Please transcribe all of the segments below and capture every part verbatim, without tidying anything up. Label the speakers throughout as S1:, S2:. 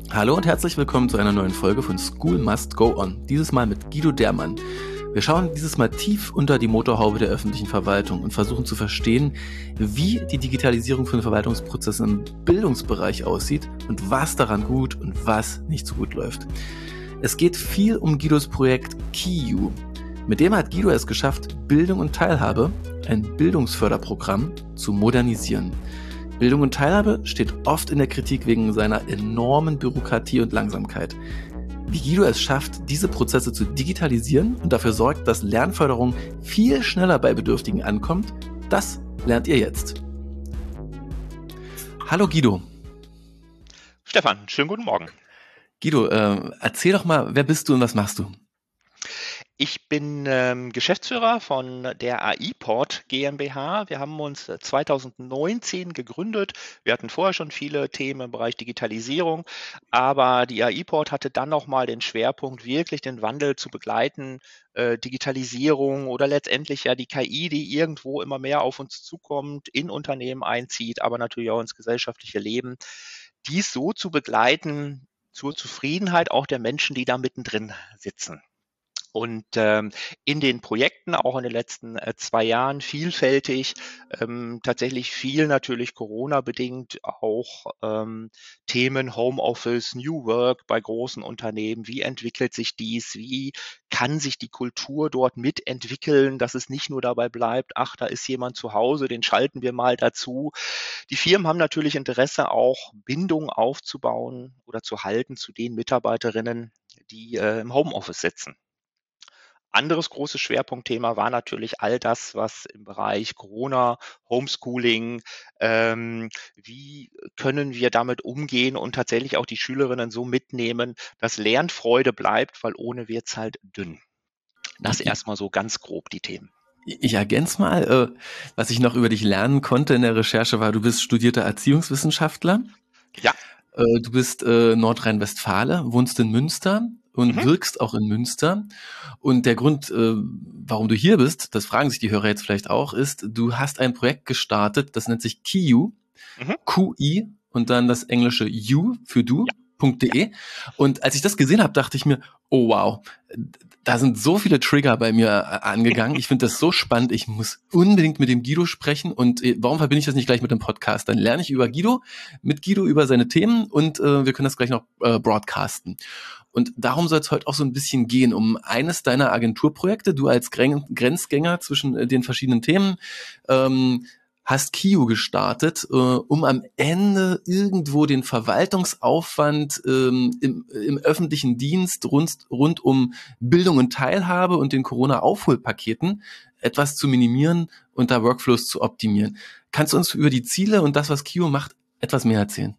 S1: Hallo und herzlich willkommen zu einer neuen Folge von School Must Go On. Dieses Mal mit Guido Dermann. Wir schauen dieses Mal tief unter die Motorhaube der öffentlichen Verwaltung und versuchen zu verstehen, wie die Digitalisierung von Verwaltungsprozessen im Bildungsbereich aussieht und was daran gut und was nicht so gut läuft. Es geht viel um Guidos Projekt KeyU. Mit dem hat Guido es geschafft, Bildung und Teilhabe, ein Bildungsförderprogramm, zu modernisieren. Bildung und Teilhabe steht oft in der Kritik wegen seiner enormen Bürokratie und Langsamkeit. Wie Guido es schafft, diese Prozesse zu digitalisieren und dafür sorgt, dass Lernförderung viel schneller bei Bedürftigen ankommt, das lernt ihr jetzt. Hallo Guido.
S2: Stefan, schönen guten Morgen.
S1: Guido, äh, erzähl doch mal, wer bist du und was machst du?
S2: Ich bin ähm, Geschäftsführer von der AIPort GmbH. Wir haben uns zweitausendneunzehn gegründet. Wir hatten vorher schon viele Themen im Bereich Digitalisierung, aber die AIPort hatte dann nochmal den Schwerpunkt, wirklich den Wandel zu begleiten, äh, Digitalisierung oder letztendlich ja die K I, die irgendwo immer mehr auf uns zukommt, in Unternehmen einzieht, aber natürlich auch ins gesellschaftliche Leben, dies so zu begleiten, zur Zufriedenheit auch der Menschen, die da mittendrin sitzen. Und ähm, in den Projekten, auch in den letzten äh, zwei Jahren, vielfältig, ähm, tatsächlich viel natürlich Corona-bedingt, auch ähm, Themen Homeoffice, New Work bei großen Unternehmen. Wie entwickelt sich dies? Wie kann sich die Kultur dort mitentwickeln, dass es nicht nur dabei bleibt, ach, da ist jemand zu Hause, den schalten wir mal dazu. Die Firmen haben natürlich Interesse, auch Bindung aufzubauen oder zu halten zu den Mitarbeiterinnen, die äh, im Homeoffice sitzen. Anderes großes Schwerpunktthema war natürlich all das, was im Bereich Corona, Homeschooling, ähm, wie können wir damit umgehen und tatsächlich auch die Schülerinnen so mitnehmen, dass Lernfreude bleibt, weil ohne wird's halt dünn. Das erstmal so ganz grob die Themen.
S1: Ich ergänze mal, äh, was ich noch über dich lernen konnte in der Recherche war, du bist studierter Erziehungswissenschaftler.
S2: Ja.
S1: Äh, du bist äh, Nordrhein-Westfale, wohnst in Münster und
S2: Mhm.
S1: wirkst auch in Münster. Und der Grund, äh, warum du hier bist, das fragen sich die Hörer jetzt vielleicht auch, ist, du hast ein Projekt gestartet, das nennt sich KeyU,
S2: Mhm.
S1: Q I und dann das englische U für du.
S2: Ja.
S1: .de. Und als ich das gesehen habe, dachte ich mir, oh wow, da sind so viele Trigger bei mir angegangen. Ich finde das so spannend. Ich muss unbedingt mit dem Guido sprechen. Und warum verbinde ich das nicht gleich mit dem Podcast? Dann lerne ich über Guido, mit Guido über seine Themen und äh, wir können das gleich noch äh, broadcasten. Und darum soll es heute auch so ein bisschen gehen, um eines deiner Agenturprojekte. Du als Gren- Grenzgänger zwischen äh, den verschiedenen Themen ähm, hast KeyU gestartet, äh, um am Ende irgendwo den Verwaltungsaufwand ähm, im, im öffentlichen Dienst rund, rund um Bildung und Teilhabe und den Corona-Aufholpaketen etwas zu minimieren und da Workflows zu optimieren. Kannst du uns über die Ziele und das, was KeyU macht, etwas mehr erzählen?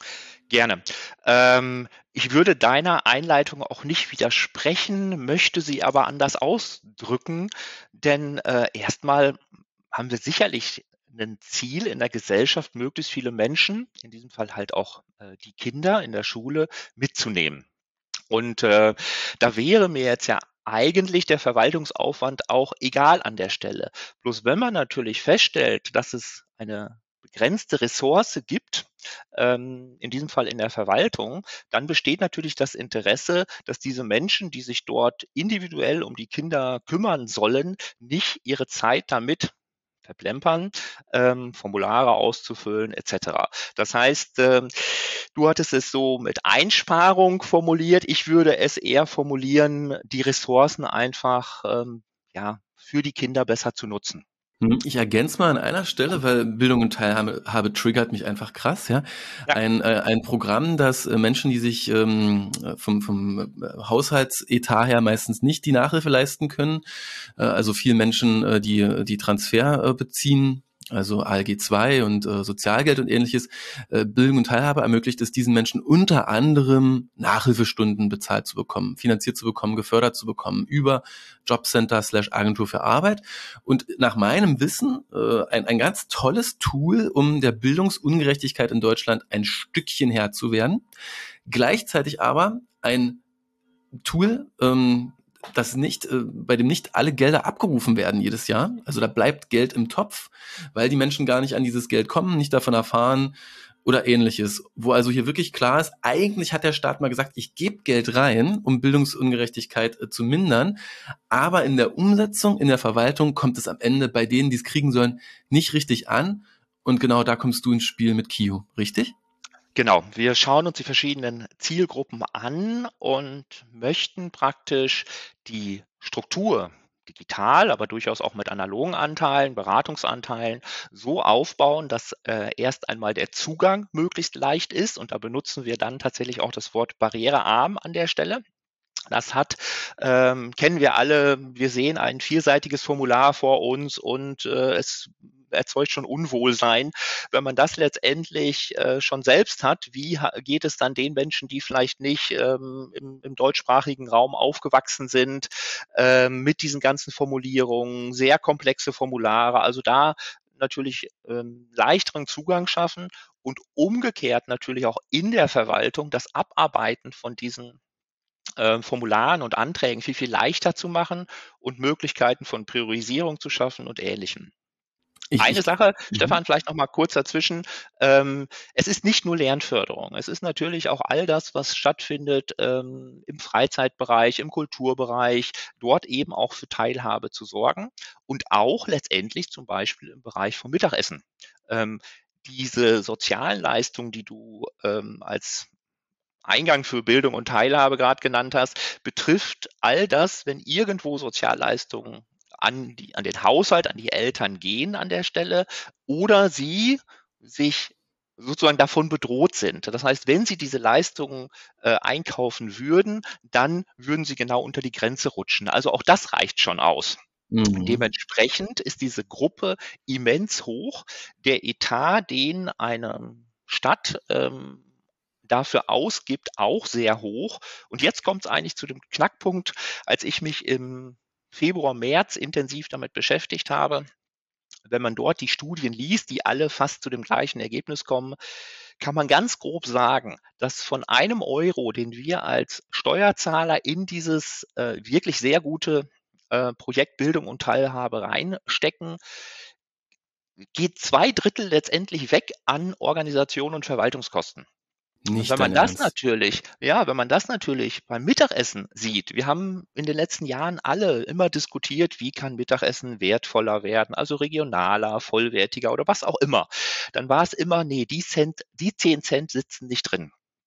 S2: Gerne. Ähm, ich würde deiner Einleitung auch nicht widersprechen, möchte sie aber anders ausdrücken, denn äh, erstmal haben wir sicherlich ein Ziel in der Gesellschaft, möglichst viele Menschen, in diesem Fall halt auch äh, die Kinder in der Schule, mitzunehmen. Und äh, da wäre mir jetzt ja eigentlich der Verwaltungsaufwand auch egal an der Stelle. Bloß wenn man natürlich feststellt, dass es eine begrenzte Ressource gibt, ähm, in diesem Fall in der Verwaltung, dann besteht natürlich das Interesse, dass diese Menschen, die sich dort individuell um die Kinder kümmern sollen, nicht ihre Zeit damit verplempern, ähm, Formulare auszufüllen et cetera. Das heißt, ähm, du hattest es so mit Einsparung formuliert. Ich würde es eher formulieren, die Ressourcen einfach ähm, ja, für die Kinder besser zu nutzen.
S1: Ich ergänze mal an einer Stelle, weil Bildung und Teilhabe habe triggert mich einfach krass, ja.
S2: Ja.
S1: Ein, äh, ein Programm, das äh, Menschen, die sich ähm, vom, vom Haushaltsetat her meistens nicht die Nachhilfe leisten können, äh, also viele Menschen, äh, die die Transfer äh, beziehen, also A L G zwei und äh, Sozialgeld und ähnliches, äh, Bildung und Teilhabe ermöglicht es diesen Menschen unter anderem Nachhilfestunden bezahlt zu bekommen, finanziert zu bekommen, gefördert zu bekommen über Jobcenter slash Agentur für Arbeit. Und nach meinem Wissen äh, ein, ein ganz tolles Tool, um der Bildungsungerechtigkeit in Deutschland ein Stückchen Herr zu werden. Gleichzeitig aber ein Tool, ähm, das nicht, äh, bei dem nicht alle Gelder abgerufen werden jedes Jahr. Also da bleibt Geld im Topf, weil die Menschen gar nicht an dieses Geld kommen, nicht davon erfahren, oder ähnliches, wo also hier wirklich klar ist, eigentlich hat der Staat mal gesagt, ich gebe Geld rein, um Bildungsungerechtigkeit äh, zu mindern, aber in der Umsetzung, in der Verwaltung kommt es am Ende bei denen, die es kriegen sollen, nicht richtig an und genau da kommst du ins Spiel mit K I U, richtig?
S2: Genau, wir schauen uns die verschiedenen Zielgruppen an und möchten praktisch die Struktur digital, aber durchaus auch mit analogen Anteilen, Beratungsanteilen so aufbauen, dass äh, erst einmal der Zugang möglichst leicht ist. Und da benutzen wir dann tatsächlich auch das Wort barrierearm an der Stelle. Das hat, ähm, kennen wir alle, wir sehen ein vierseitiges Formular vor uns und äh, es erzeugt schon Unwohlsein. Wenn man das letztendlich äh, schon selbst hat, wie ha geht es dann den Menschen, die vielleicht nicht ähm, im, im deutschsprachigen Raum aufgewachsen sind, ähm, mit diesen ganzen Formulierungen, sehr komplexe Formulare, also da natürlich ähm, leichteren Zugang schaffen und umgekehrt natürlich auch in der Verwaltung das Abarbeiten von diesen äh, Formularen und Anträgen viel, viel leichter zu machen und Möglichkeiten von Priorisierung zu schaffen und Ähnlichem.
S1: Ich,
S2: Eine
S1: ich,
S2: Sache,
S1: mhm.
S2: Stefan, vielleicht noch mal kurz dazwischen. Ähm, es ist nicht nur Lernförderung. Es ist natürlich auch all das, was stattfindet ähm, im Freizeitbereich, im Kulturbereich, dort eben auch für Teilhabe zu sorgen und auch letztendlich zum Beispiel im Bereich vom Mittagessen. Ähm, diese sozialen Leistungen, die du ähm, als Eingang für Bildung und Teilhabe gerade genannt hast, betrifft all das, wenn irgendwo Sozialleistungen an, die, an den Haushalt, an die Eltern gehen an der Stelle oder sie sich sozusagen davon bedroht sind. Das heißt, wenn sie diese Leistungen äh, einkaufen würden, dann würden sie genau unter die Grenze rutschen. Also auch das reicht schon aus.
S1: Mhm.
S2: Dementsprechend ist diese Gruppe immens hoch. Der Etat, den eine Stadt ähm, dafür ausgibt, auch sehr hoch. Und jetzt kommt es eigentlich zu dem Knackpunkt, als ich mich im Februar, März intensiv damit beschäftigt habe. Wenn man dort die Studien liest, die alle fast zu dem gleichen Ergebnis kommen, kann man ganz grob sagen, dass von einem Euro, den wir als Steuerzahler in dieses äh, wirklich sehr gute äh, Projekt Bildung und Teilhabe reinstecken, geht zwei Drittel letztendlich weg an Organisation und Verwaltungskosten. Und wenn
S1: Nicht dein
S2: man das
S1: Ernst.
S2: natürlich ja, wenn man das natürlich beim Mittagessen sieht, wir haben in den letzten Jahren alle immer diskutiert, wie kann Mittagessen wertvoller werden, also regionaler, vollwertiger oder was auch immer. Dann war es immer, nee, die Cent, die zehn Cent sitzen nicht drin.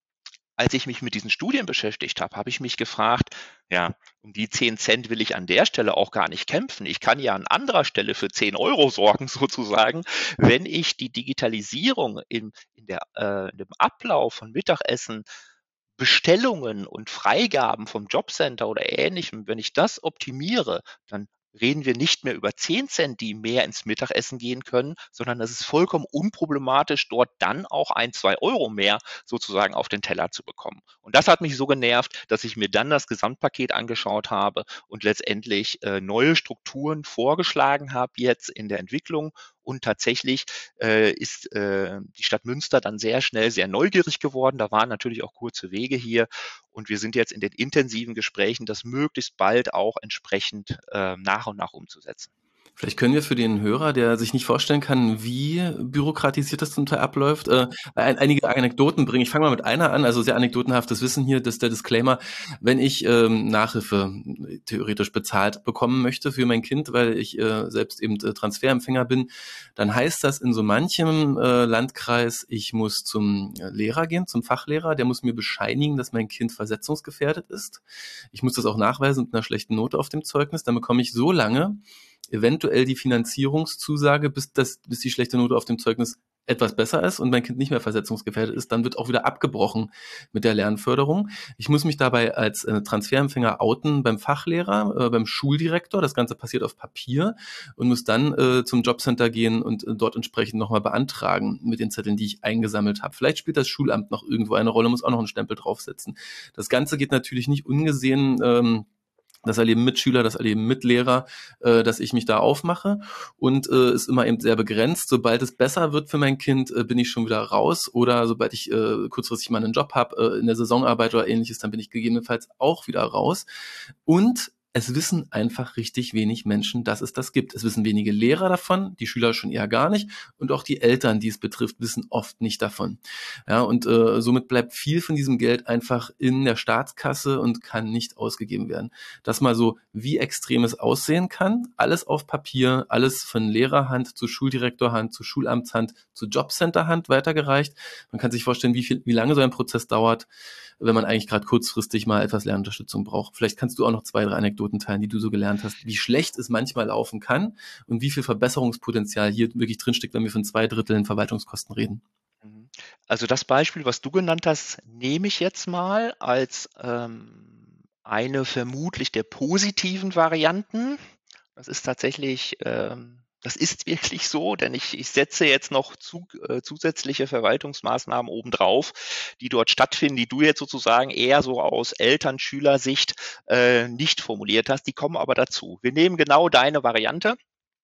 S2: Als ich mich mit diesen Studien beschäftigt habe, habe ich mich gefragt, ja, um die zehn Cent will ich an der Stelle auch gar nicht kämpfen. Ich kann ja an anderer Stelle für zehn Euro sorgen, sozusagen, wenn ich die Digitalisierung in, in, der, äh, in dem Ablauf von Mittagessen, Bestellungen und Freigaben vom Jobcenter oder Ähnlichem, wenn ich das optimiere, dann reden wir nicht mehr über zehn Cent, die mehr ins Mittagessen gehen können, sondern das ist vollkommen unproblematisch, dort dann auch ein, zwei Euro mehr sozusagen auf den Teller zu bekommen. Und das hat mich so genervt, dass ich mir dann das Gesamtpaket angeschaut habe und letztendlich äh, neue Strukturen vorgeschlagen habe jetzt in der Entwicklung. Und tatsächlich äh, ist äh, die Stadt Münster dann sehr schnell sehr neugierig geworden. Da waren natürlich auch kurze Wege hier. Und wir sind jetzt in den intensiven Gesprächen, das möglichst bald auch entsprechend äh, nach und nach umzusetzen.
S1: Vielleicht können wir für den Hörer, der sich nicht vorstellen kann, wie bürokratisiert das zum Teil abläuft, äh, ein, einige Anekdoten bringen. Ich fange mal mit einer an, also sehr anekdotenhaftes Wissen hier, das ist der Disclaimer. Wenn ich ähm, Nachhilfe theoretisch bezahlt bekommen möchte für mein Kind, weil ich äh, selbst eben äh, Transferempfänger bin, dann heißt das in so manchem äh, Landkreis, ich muss zum Lehrer gehen, zum Fachlehrer, der muss mir bescheinigen, dass mein Kind versetzungsgefährdet ist. Ich muss das auch nachweisen mit einer schlechten Note auf dem Zeugnis. Dann bekomme ich so lange eventuell die Finanzierungszusage, bis, das, bis die schlechte Note auf dem Zeugnis etwas besser ist und mein Kind nicht mehr versetzungsgefährdet ist, dann wird auch wieder abgebrochen mit der Lernförderung. Ich muss mich dabei als äh, Transferempfänger outen beim Fachlehrer, äh, beim Schuldirektor. Das Ganze passiert auf Papier und muss dann äh, zum Jobcenter gehen und äh, dort entsprechend nochmal beantragen mit den Zetteln, die ich eingesammelt habe. Vielleicht spielt das Schulamt noch irgendwo eine Rolle, muss auch noch einen Stempel draufsetzen. Das Ganze geht natürlich nicht ungesehen. Ähm, Das erleben Mitschüler, das erleben Mitlehrer, äh, dass ich mich da aufmache und äh, ist immer eben sehr begrenzt. Sobald es besser wird für mein Kind, äh, bin ich schon wieder raus oder sobald ich äh, kurzfristig mal einen Job habe, äh, in der Saisonarbeit oder ähnliches, dann bin ich gegebenenfalls auch wieder raus. Und es wissen einfach richtig wenig Menschen, dass es das gibt. Es wissen wenige Lehrer davon, die Schüler schon eher gar nicht und auch die Eltern, die es betrifft, wissen oft nicht davon. Ja, und äh, somit bleibt viel von diesem Geld einfach in der Staatskasse und kann nicht ausgegeben werden. Das mal so, wie extrem es aussehen kann. Alles auf Papier, alles von Lehrerhand zu Schuldirektorhand, zu Schulamtshand, zu Jobcenterhand weitergereicht. Man kann sich vorstellen, wie viel, wie lange so ein Prozess dauert, wenn man eigentlich gerade kurzfristig mal etwas Lernunterstützung braucht. Vielleicht kannst du auch noch zwei, drei Anekdoten teilen, die du so gelernt hast, wie schlecht es manchmal laufen kann und wie viel Verbesserungspotenzial hier wirklich drinsteckt, wenn wir von zwei Dritteln Verwaltungskosten reden.
S2: Also das Beispiel, was du genannt hast, nehme ich jetzt mal als ähm, eine vermutlich der positiven Varianten. Das ist tatsächlich, ähm, das ist wirklich so, denn ich, ich setze jetzt noch zu, äh, zusätzliche Verwaltungsmaßnahmen obendrauf, die dort stattfinden, die du jetzt sozusagen eher so aus Eltern-Schüler-Sicht äh, nicht formuliert hast. Die kommen aber dazu. Wir nehmen genau deine Variante.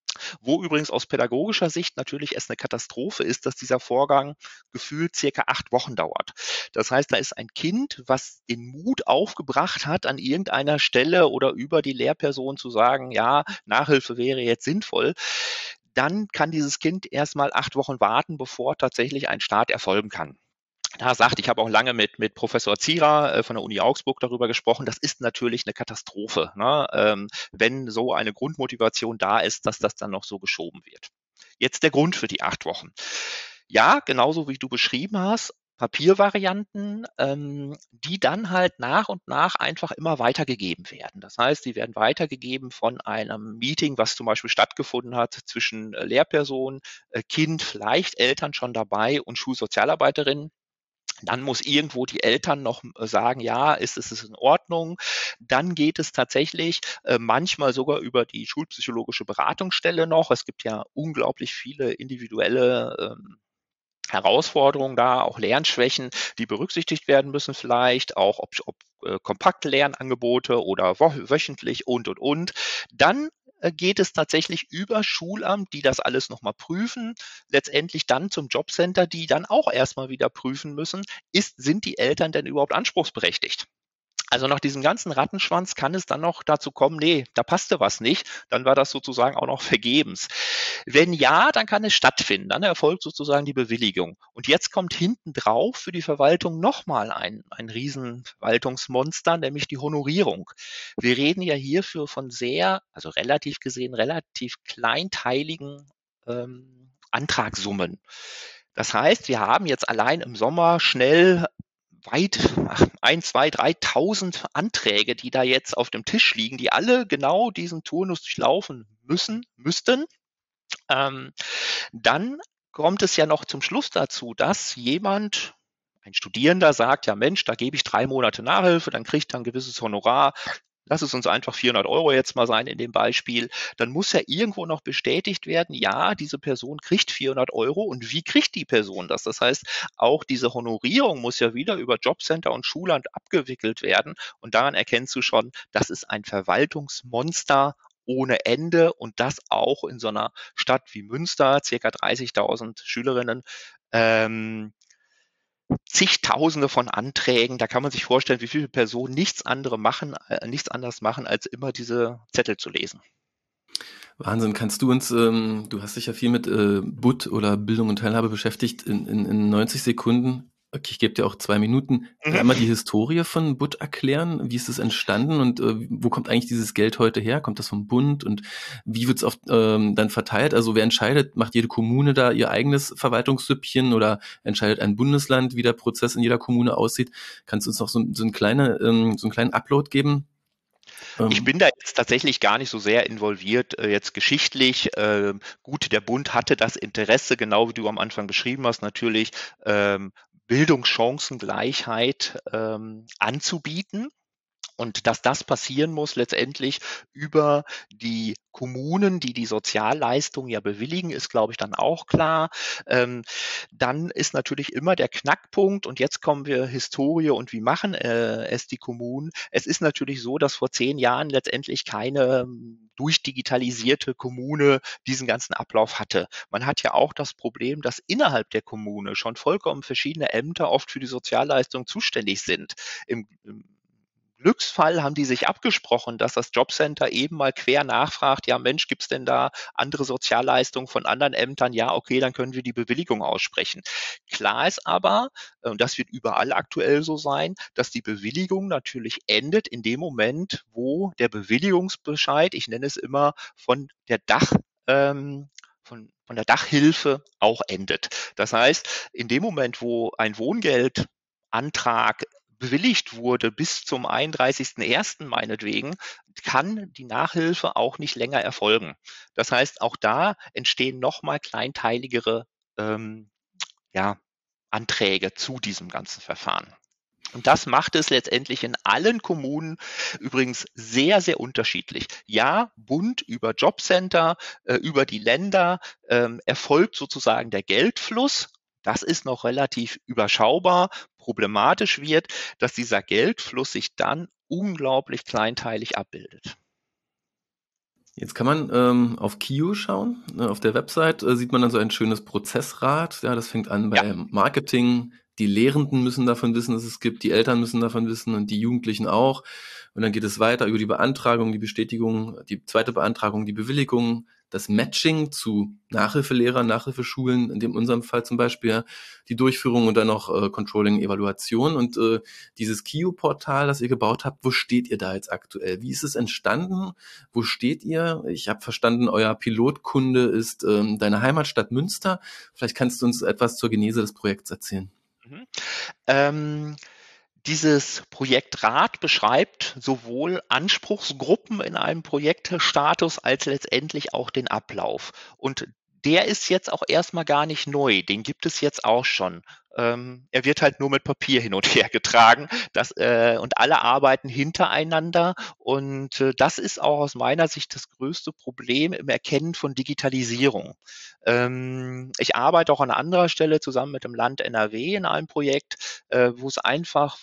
S2: Wo übrigens aus pädagogischer Sicht natürlich es eine Katastrophe ist, dass dieser Vorgang gefühlt circa acht Wochen dauert. Das heißt, da ist ein Kind, was den Mut aufgebracht hat, an irgendeiner Stelle oder über die Lehrperson zu sagen, ja, Nachhilfe wäre jetzt sinnvoll. Dann kann dieses Kind erstmal acht Wochen warten, bevor tatsächlich ein Start erfolgen kann. Da sagt, ich habe auch lange mit, mit Professor Zierer äh, von der Uni Augsburg darüber gesprochen, das ist natürlich eine Katastrophe, ne? ähm, wenn so eine Grundmotivation da ist, dass das dann noch so geschoben wird. Jetzt der Grund für die acht Wochen. Ja, genauso wie du beschrieben hast, Papiervarianten, ähm, die dann halt nach und nach einfach immer weitergegeben werden. Das heißt, die werden weitergegeben von einem Meeting, was zum Beispiel stattgefunden hat zwischen äh, Lehrperson, äh, Kind, vielleicht Eltern schon dabei und Schulsozialarbeiterin. Dann muss irgendwo die Eltern noch sagen, ja, ist es in Ordnung. Dann geht es tatsächlich äh, manchmal sogar über die schulpsychologische Beratungsstelle noch. Es gibt ja unglaublich viele individuelle ähm, Herausforderungen da, auch Lernschwächen, die berücksichtigt werden müssen vielleicht, auch ob, ob äh, kompakte Lernangebote oder wo, wöchentlich und, und, und. Dann äh, geht es tatsächlich über Schulamt, die das alles nochmal prüfen, letztendlich dann zum Jobcenter, die dann auch erstmal wieder prüfen müssen, ist, sind die Eltern denn überhaupt anspruchsberechtigt? Also nach diesem ganzen Rattenschwanz kann es dann noch dazu kommen, nee, da passte was nicht, dann war das sozusagen auch noch vergebens. Wenn ja, dann kann es stattfinden, dann erfolgt sozusagen die Bewilligung. Und jetzt kommt hinten drauf für die Verwaltung nochmal ein, ein Riesenverwaltungsmonster, nämlich die Honorierung. Wir reden ja hierfür von sehr, also relativ gesehen, relativ kleinteiligen ähm, Antragssummen. Das heißt, wir haben jetzt allein im Sommer schnell weit ein, zwei, dreitausend Anträge, die da jetzt auf dem Tisch liegen, die alle genau diesen Turnus durchlaufen müssen, müssten. Ähm, dann kommt es ja noch zum Schluss dazu, dass jemand, ein Studierender sagt, ja Mensch, da gebe ich drei Monate Nachhilfe, dann kriegt er ein gewisses Honorar. Lass es uns einfach vierhundert Euro jetzt mal sein in dem Beispiel. Dann muss ja irgendwo noch bestätigt werden, ja, diese Person kriegt vierhundert Euro. Und wie kriegt die Person das? Das heißt, auch diese Honorierung muss ja wieder über Jobcenter und Schulamt abgewickelt werden. Und daran erkennst du schon, das ist ein Verwaltungsmonster ohne Ende und das auch in so einer Stadt wie Münster, circa dreißigtausend Schülerinnen, ähm, zigtausende von Anträgen. Da kann man sich vorstellen, wie viele Personen nichts anderes machen, äh, nichts anderes machen, als immer diese Zettel zu lesen.
S1: Wahnsinn, kannst du uns, ähm, du hast dich ja viel mit äh, B U T oder Bildung und Teilhabe beschäftigt, in, in, in neunzig Sekunden, okay, ich gebe dir auch zwei Minuten,
S2: Mhm.
S1: einmal die Historie von B U T erklären, wie ist es entstanden und äh, wo kommt eigentlich dieses Geld heute her? Kommt das vom Bund und wie wird es ähm, dann verteilt? Also wer entscheidet, macht jede Kommune da ihr eigenes Verwaltungssüppchen oder entscheidet ein Bundesland, wie der Prozess in jeder Kommune aussieht? Kannst du uns noch so, so, ein kleine, ähm, so einen kleinen Upload geben?
S2: Ich bin da jetzt tatsächlich gar nicht so sehr involviert, äh, jetzt geschichtlich. Ähm, gut, der Bund hatte das Interesse, genau wie du am Anfang beschrieben hast, natürlich ähm, Bildungschancengleichheit ähm, anzubieten. Und dass das passieren muss letztendlich über die Kommunen, die die Sozialleistung ja bewilligen, ist, glaube ich, dann auch klar. Ähm, dann ist natürlich immer der Knackpunkt, und jetzt kommen wir Historie und wie machen äh, es die Kommunen. Es ist natürlich so, dass vor zehn Jahren letztendlich keine ähm, durchdigitalisierte Kommune diesen ganzen Ablauf hatte. Man hat ja auch das Problem, dass innerhalb der Kommune schon vollkommen verschiedene Ämter oft für die Sozialleistung zuständig sind. Im, im Glücksfall haben die sich abgesprochen, dass das Jobcenter eben mal quer nachfragt, ja Mensch, gibt's denn da andere Sozialleistungen von anderen Ämtern? Ja, okay, dann können wir die Bewilligung aussprechen. Klar ist aber, und das wird überall aktuell so sein, dass die Bewilligung natürlich endet in dem Moment, wo der Bewilligungsbescheid, ich nenne es immer, von der Dach, ähm, von, von der Dachhilfe auch endet. Das heißt, in dem Moment, wo ein Wohngeldantrag bewilligt wurde bis zum einunddreißigsten ersten meinetwegen, kann die Nachhilfe auch nicht länger erfolgen. Das heißt, auch da entstehen nochmal kleinteiligere ähm, ja, Anträge zu diesem ganzen Verfahren. Und das macht es letztendlich in allen Kommunen übrigens sehr, sehr unterschiedlich. Ja, Bund über Jobcenter, äh, über die Länder ähm, erfolgt sozusagen der Geldfluss. Das ist noch relativ überschaubar. Problematisch wird, dass dieser Geldfluss sich dann unglaublich kleinteilig abbildet.
S1: Jetzt kann man ähm, auf Kio schauen. Ne, auf der Website äh, sieht man dann so ein schönes Prozessrad. Ja, das fängt an
S2: Ja.
S1: bei Marketing. Die Lehrenden müssen davon wissen, dass es gibt. Die Eltern müssen davon wissen und die Jugendlichen auch. Und dann geht es weiter über die Beantragung, die Bestätigung, die zweite Beantragung, die Bewilligung, das Matching zu Nachhilfelehrern, Nachhilfeschulen, in dem unserem Fall zum Beispiel, ja, die Durchführung und dann noch äh, Controlling, Evaluation. Und äh, dieses Kio-Portal, das ihr gebaut habt, wo steht ihr da jetzt aktuell? Wie ist es entstanden? Wo steht ihr? Ich habe verstanden, euer Pilotkunde ist ähm, deine Heimatstadt Münster. Vielleicht kannst du uns etwas zur Genese des Projekts erzählen.
S2: Mhm. Ähm, Dieses Projekt Rat beschreibt sowohl Anspruchsgruppen in einem Projektstatus als letztendlich auch den Ablauf. Und der ist jetzt auch erstmal gar nicht neu, den gibt es jetzt auch schon. Ähm, er wird halt nur mit Papier hin und her getragen das, äh, und alle arbeiten hintereinander. Und äh, das ist auch aus meiner Sicht das größte Problem im Erkennen von Digitalisierung. Ähm, ich arbeite auch an anderer Stelle zusammen mit dem Land N R W in einem Projekt, äh, wo es einfach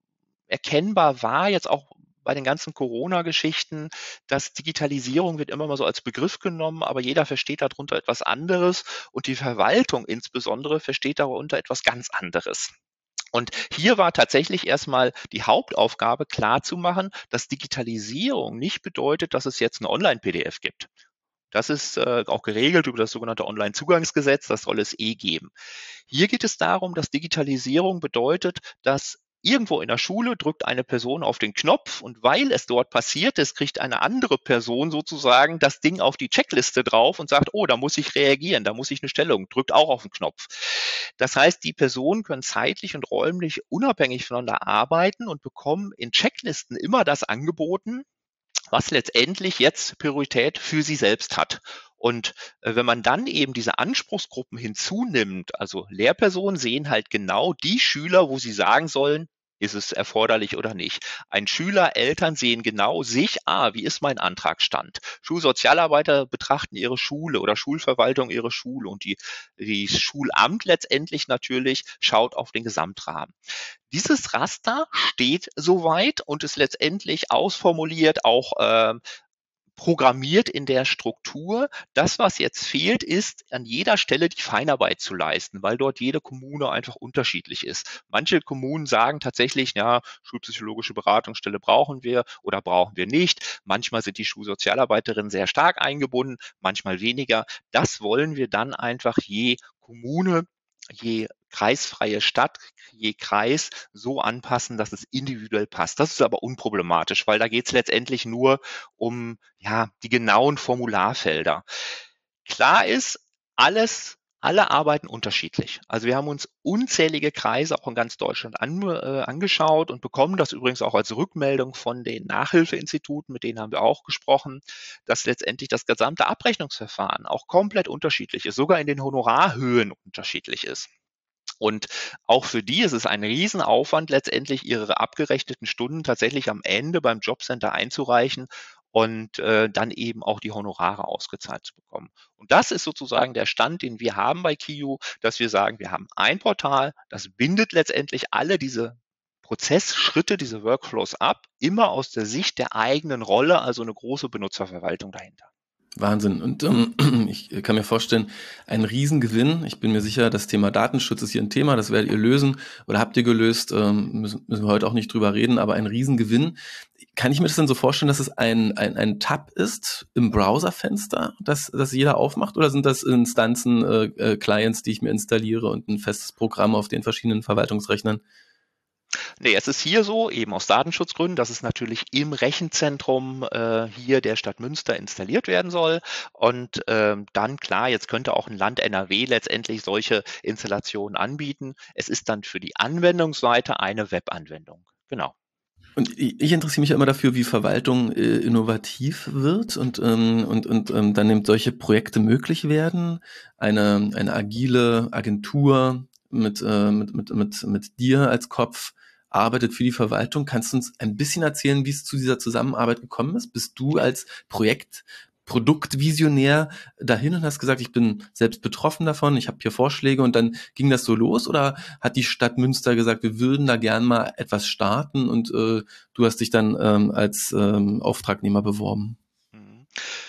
S2: erkennbar war, jetzt auch bei den ganzen Corona-Geschichten, dass Digitalisierung wird immer mal so als Begriff genommen, aber jeder versteht darunter etwas anderes und die Verwaltung insbesondere versteht darunter etwas ganz anderes. Und hier war tatsächlich erstmal die Hauptaufgabe klarzumachen, dass Digitalisierung nicht bedeutet, dass es jetzt eine Online-P D F gibt. Das ist äh, auch geregelt über das sogenannte Online-Zugangsgesetz, das soll es eh geben. Hier geht es darum, dass Digitalisierung bedeutet, dass irgendwo in der Schule drückt eine Person auf den Knopf und weil es dort passiert ist, kriegt eine andere Person sozusagen das Ding auf die Checkliste drauf und sagt, oh, da muss ich reagieren, da muss ich eine Stellung, drückt auch auf den Knopf. Das heißt, die Personen können zeitlich und räumlich unabhängig voneinander arbeiten und bekommen in Checklisten immer das angeboten, was letztendlich jetzt Priorität für sie selbst hat. Und äh, wenn man dann eben diese Anspruchsgruppen hinzunimmt, also Lehrpersonen sehen halt genau die Schüler, wo sie sagen sollen, ist es erforderlich oder nicht. Ein Schüler, Eltern sehen genau sich, ah, wie ist mein Antragsstand? Schulsozialarbeiter betrachten ihre Schule oder Schulverwaltung ihre Schule und die, die Schulamt letztendlich natürlich schaut auf den Gesamtrahmen. Dieses Raster steht soweit und ist letztendlich ausformuliert, auch äh, programmiert in der Struktur. Das, was jetzt fehlt, ist an jeder Stelle die Feinarbeit zu leisten, weil dort jede Kommune einfach unterschiedlich ist. Manche Kommunen sagen tatsächlich, ja, schulpsychologische Beratungsstelle brauchen wir oder brauchen wir nicht. Manchmal sind die Schulsozialarbeiterinnen sehr stark eingebunden, manchmal weniger. Das wollen wir dann einfach je Kommune, je kreisfreie Stadt, je Kreis so anpassen, dass es individuell passt. Das ist aber unproblematisch, weil da geht es letztendlich nur um ja, die genauen Formularfelder. Klar ist, alles, alle arbeiten unterschiedlich. Also wir haben uns unzählige Kreise auch in ganz Deutschland an, äh, angeschaut und bekommen das übrigens auch als Rückmeldung von den Nachhilfeinstituten, mit denen haben wir auch gesprochen, dass letztendlich das gesamte Abrechnungsverfahren auch komplett unterschiedlich ist, sogar in den Honorarhöhen unterschiedlich ist. Und auch für die ist es ein Riesenaufwand, letztendlich ihre abgerechneten Stunden tatsächlich am Ende beim Jobcenter einzureichen und äh, dann eben auch die Honorare ausgezahlt zu bekommen. Und das ist sozusagen der Stand, den wir haben bei Kio, dass wir sagen, wir haben ein Portal, das bindet letztendlich alle diese Prozessschritte, diese Workflows ab, immer aus der Sicht der eigenen Rolle, also eine große Benutzerverwaltung dahinter.
S1: Wahnsinn. Und ähm, ich kann mir vorstellen, ein Riesengewinn. Ich bin mir sicher, das Thema Datenschutz ist hier ein Thema, das werdet ihr lösen oder habt ihr gelöst, ähm, müssen, müssen wir heute auch nicht drüber reden, aber ein Riesengewinn. Kann ich mir das denn so vorstellen, dass es ein, ein, ein Tab ist im Browserfenster, das, das jeder aufmacht, oder sind das Instanzen, äh, äh, Clients, die ich mir installiere und ein festes Programm auf den verschiedenen Verwaltungsrechnern?
S2: Nee, es ist hier so, eben aus Datenschutzgründen, dass es natürlich im Rechenzentrum äh, hier der Stadt Münster installiert werden soll. Und ähm, dann, klar, jetzt könnte auch ein Land N R W letztendlich solche Installationen anbieten. Es ist dann für die Anwendungsseite eine Webanwendung. Genau.
S1: Und ich ich interessiere mich ja immer dafür, wie Verwaltung äh, innovativ wird und, ähm, und, und ähm, dann eben solche Projekte möglich werden. Eine, eine agile Agentur mit, äh, mit, mit, mit, mit dir als Kopf arbeitet für die Verwaltung. Kannst du uns ein bisschen erzählen, wie es zu dieser Zusammenarbeit gekommen ist? Bist du als Projekt Produktvisionär dahin und hast gesagt, ich bin selbst betroffen davon, ich habe hier Vorschläge, und dann ging das so los, oder hat die Stadt Münster gesagt, wir würden da gern mal etwas starten, und äh, du hast dich dann ähm, als ähm, Auftragnehmer beworben?
S2: Mhm.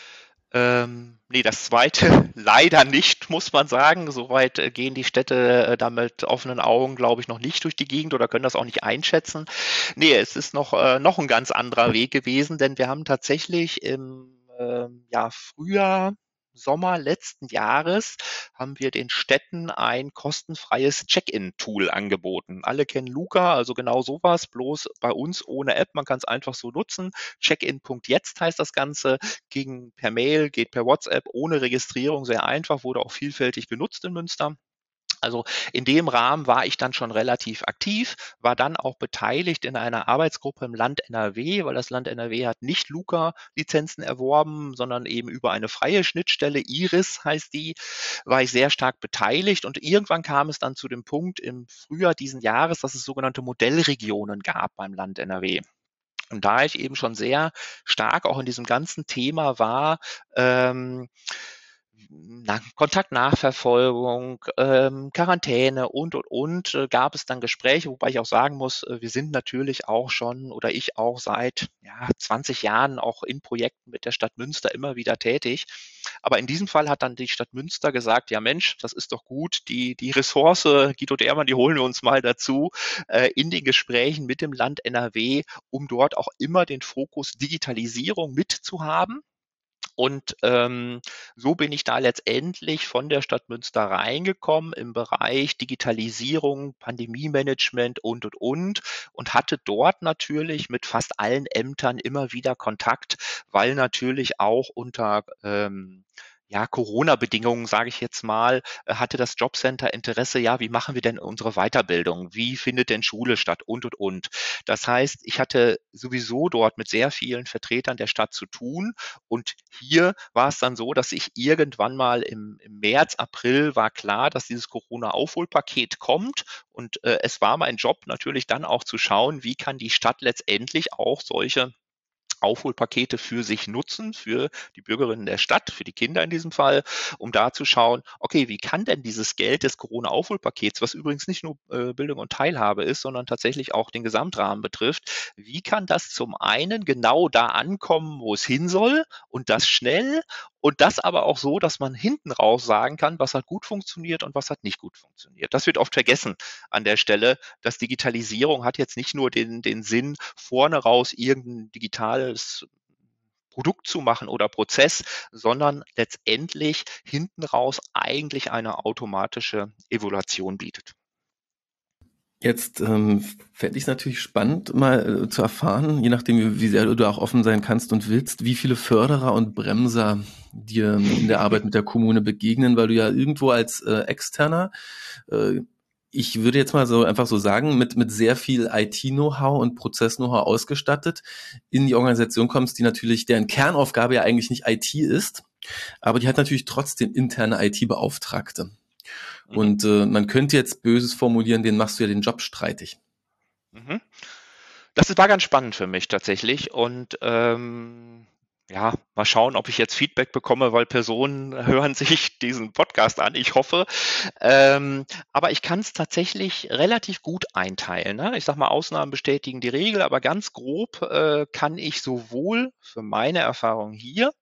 S2: Ähm, ne, das zweite leider nicht, muss man sagen. Soweit äh, gehen die Städte äh, da mit offenen Augen, glaube ich, noch nicht durch die Gegend oder können das auch nicht einschätzen. Ne, es ist noch, äh, noch ein ganz anderer Weg gewesen, denn wir haben tatsächlich im, ähm, ja, Frühjahr, Sommer letzten Jahres haben wir den Städten ein kostenfreies Check-in-Tool angeboten. Alle kennen Luca, also genau sowas, bloß bei uns ohne App. Man kann es einfach so nutzen. Check-in Punkt jetzt heißt das Ganze, ging per Mail, geht per WhatsApp, ohne Registrierung, sehr einfach, wurde auch vielfältig benutzt in Münster. Also in dem Rahmen war ich dann schon relativ aktiv, war dann auch beteiligt in einer Arbeitsgruppe im Land N R W, weil das Land N R W hat nicht Luca-Lizenzen erworben, sondern eben über eine freie Schnittstelle, Iris heißt die, war ich sehr stark beteiligt, und irgendwann kam es dann zu dem Punkt im Frühjahr diesen Jahres, dass es sogenannte Modellregionen gab beim Land N R W. Und da ich eben schon sehr stark auch in diesem ganzen Thema war, ähm, na, Kontaktnachverfolgung, ähm, Quarantäne und, und, und, äh, gab es dann Gespräche, wobei ich auch sagen muss, äh, wir sind natürlich auch schon oder ich auch seit ja, zwanzig Jahren auch in Projekten mit der Stadt Münster immer wieder tätig. Aber in diesem Fall hat dann die Stadt Münster gesagt, ja Mensch, das ist doch gut, die, die Ressource, Guido Dermann, die holen wir uns mal dazu, äh, in den Gesprächen mit dem Land N R W, um dort auch immer den Fokus Digitalisierung mitzuhaben. Und ähm, so bin ich da letztendlich von der Stadt Münster reingekommen im Bereich Digitalisierung, Pandemiemanagement und, und, und und hatte dort natürlich mit fast allen Ämtern immer wieder Kontakt, weil natürlich auch unter ähm, ja, Corona-Bedingungen, sage ich jetzt mal, äh, hatte das Jobcenter Interesse, ja, wie machen wir denn unsere Weiterbildung? Wie findet denn Schule statt? Und, und, und. Das heißt, ich hatte sowieso dort mit sehr vielen Vertretern der Stadt zu tun, und hier war es dann so, dass ich irgendwann mal im, im März, April war klar, dass dieses Corona-Aufholpaket kommt, und äh, es war mein Job natürlich dann auch zu schauen, wie kann die Stadt letztendlich auch solche Aufholpakete für sich nutzen, für die Bürgerinnen der Stadt, für die Kinder in diesem Fall, um da zu schauen, okay, wie kann denn dieses Geld des Corona-Aufholpakets, was übrigens nicht nur äh, Bildung und Teilhabe ist, sondern tatsächlich auch den Gesamtrahmen betrifft, wie kann das zum einen genau da ankommen, wo es hin soll, und das schnell, und das aber auch so, dass man hinten raus sagen kann, was hat gut funktioniert und was hat nicht gut funktioniert. Das wird oft vergessen an der Stelle, dass Digitalisierung hat jetzt nicht nur den, den Sinn, vorne raus irgendein digitales Produkt zu machen oder Prozess, sondern letztendlich hinten raus eigentlich eine automatische Evaluation bietet.
S1: Jetzt ähm, fände ich es natürlich spannend, mal äh, zu erfahren, je nachdem, wie, wie sehr du da auch offen sein kannst und willst, wie viele Förderer und Bremser dir in der Arbeit mit der Kommune begegnen, weil du ja irgendwo als äh, Externer, äh, ich würde jetzt mal so einfach so sagen, mit, mit sehr viel I T-Know-how und Prozess-Know-how ausgestattet, in die Organisation kommst, die natürlich, deren Kernaufgabe ja eigentlich nicht I T ist, aber die hat natürlich trotzdem interne I T-Beauftragte.
S2: Mhm.
S1: Und äh, man könnte jetzt Böses formulieren, den machst du ja den Job streitig.
S2: Mhm. Das war ganz spannend für mich tatsächlich, und ähm, ja, mal schauen, ob ich jetzt Feedback bekomme, weil Personen hören sich diesen Podcast an, ich hoffe. Ähm, aber ich kann es tatsächlich relativ gut einteilen. Ne? Ich sage mal, Ausnahmen bestätigen die Regel, aber ganz grob äh, kann ich sowohl für meine Erfahrung hier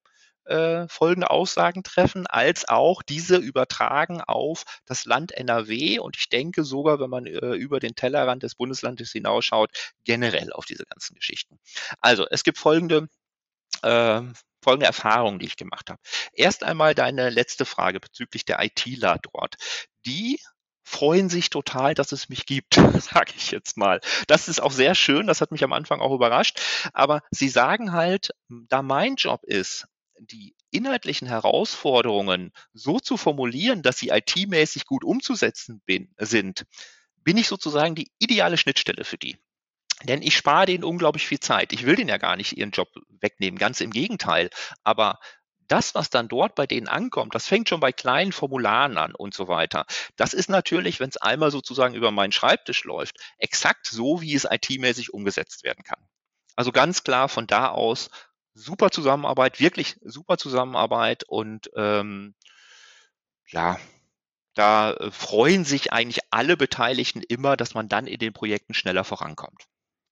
S2: äh, folgende Aussagen treffen, als auch diese übertragen auf das Land N R W und ich denke sogar, wenn man äh, über den Tellerrand des Bundeslandes hinausschaut, generell auf diese ganzen Geschichten. Also es gibt folgende, äh, folgende Erfahrungen, die ich gemacht habe. Erst einmal deine letzte Frage bezüglich der ITler dort. Die freuen sich total, dass es mich gibt, sage ich jetzt mal. Das ist auch sehr schön, das hat mich am Anfang auch überrascht, aber sie sagen halt, da mein Job ist, die inhaltlichen Herausforderungen so zu formulieren, dass sie I T-mäßig gut umzusetzen bin, sind, bin ich sozusagen die ideale Schnittstelle für die. Denn ich spare denen unglaublich viel Zeit. Ich will denen ja gar nicht ihren Job wegnehmen, ganz im Gegenteil. Aber das, was dann dort bei denen ankommt, das fängt schon bei kleinen Formularen an und so weiter. Das ist natürlich, wenn es einmal sozusagen über meinen Schreibtisch läuft, exakt so, wie es I T-mäßig umgesetzt werden kann. Also ganz klar von da aus super Zusammenarbeit, wirklich super Zusammenarbeit und ähm, ja, da äh, freuen sich eigentlich alle Beteiligten immer, dass man dann in den Projekten schneller vorankommt.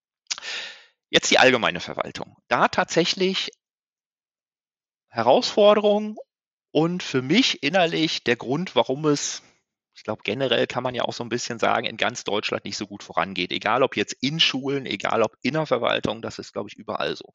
S2: Jetzt die allgemeine Verwaltung. Da tatsächlich Herausforderung und für mich innerlich der Grund, warum es, ich glaube, generell kann man ja auch so ein bisschen sagen, in ganz Deutschland nicht so gut vorangeht. Egal ob jetzt in Schulen, egal ob in der Verwaltung, das ist, glaube ich, überall so.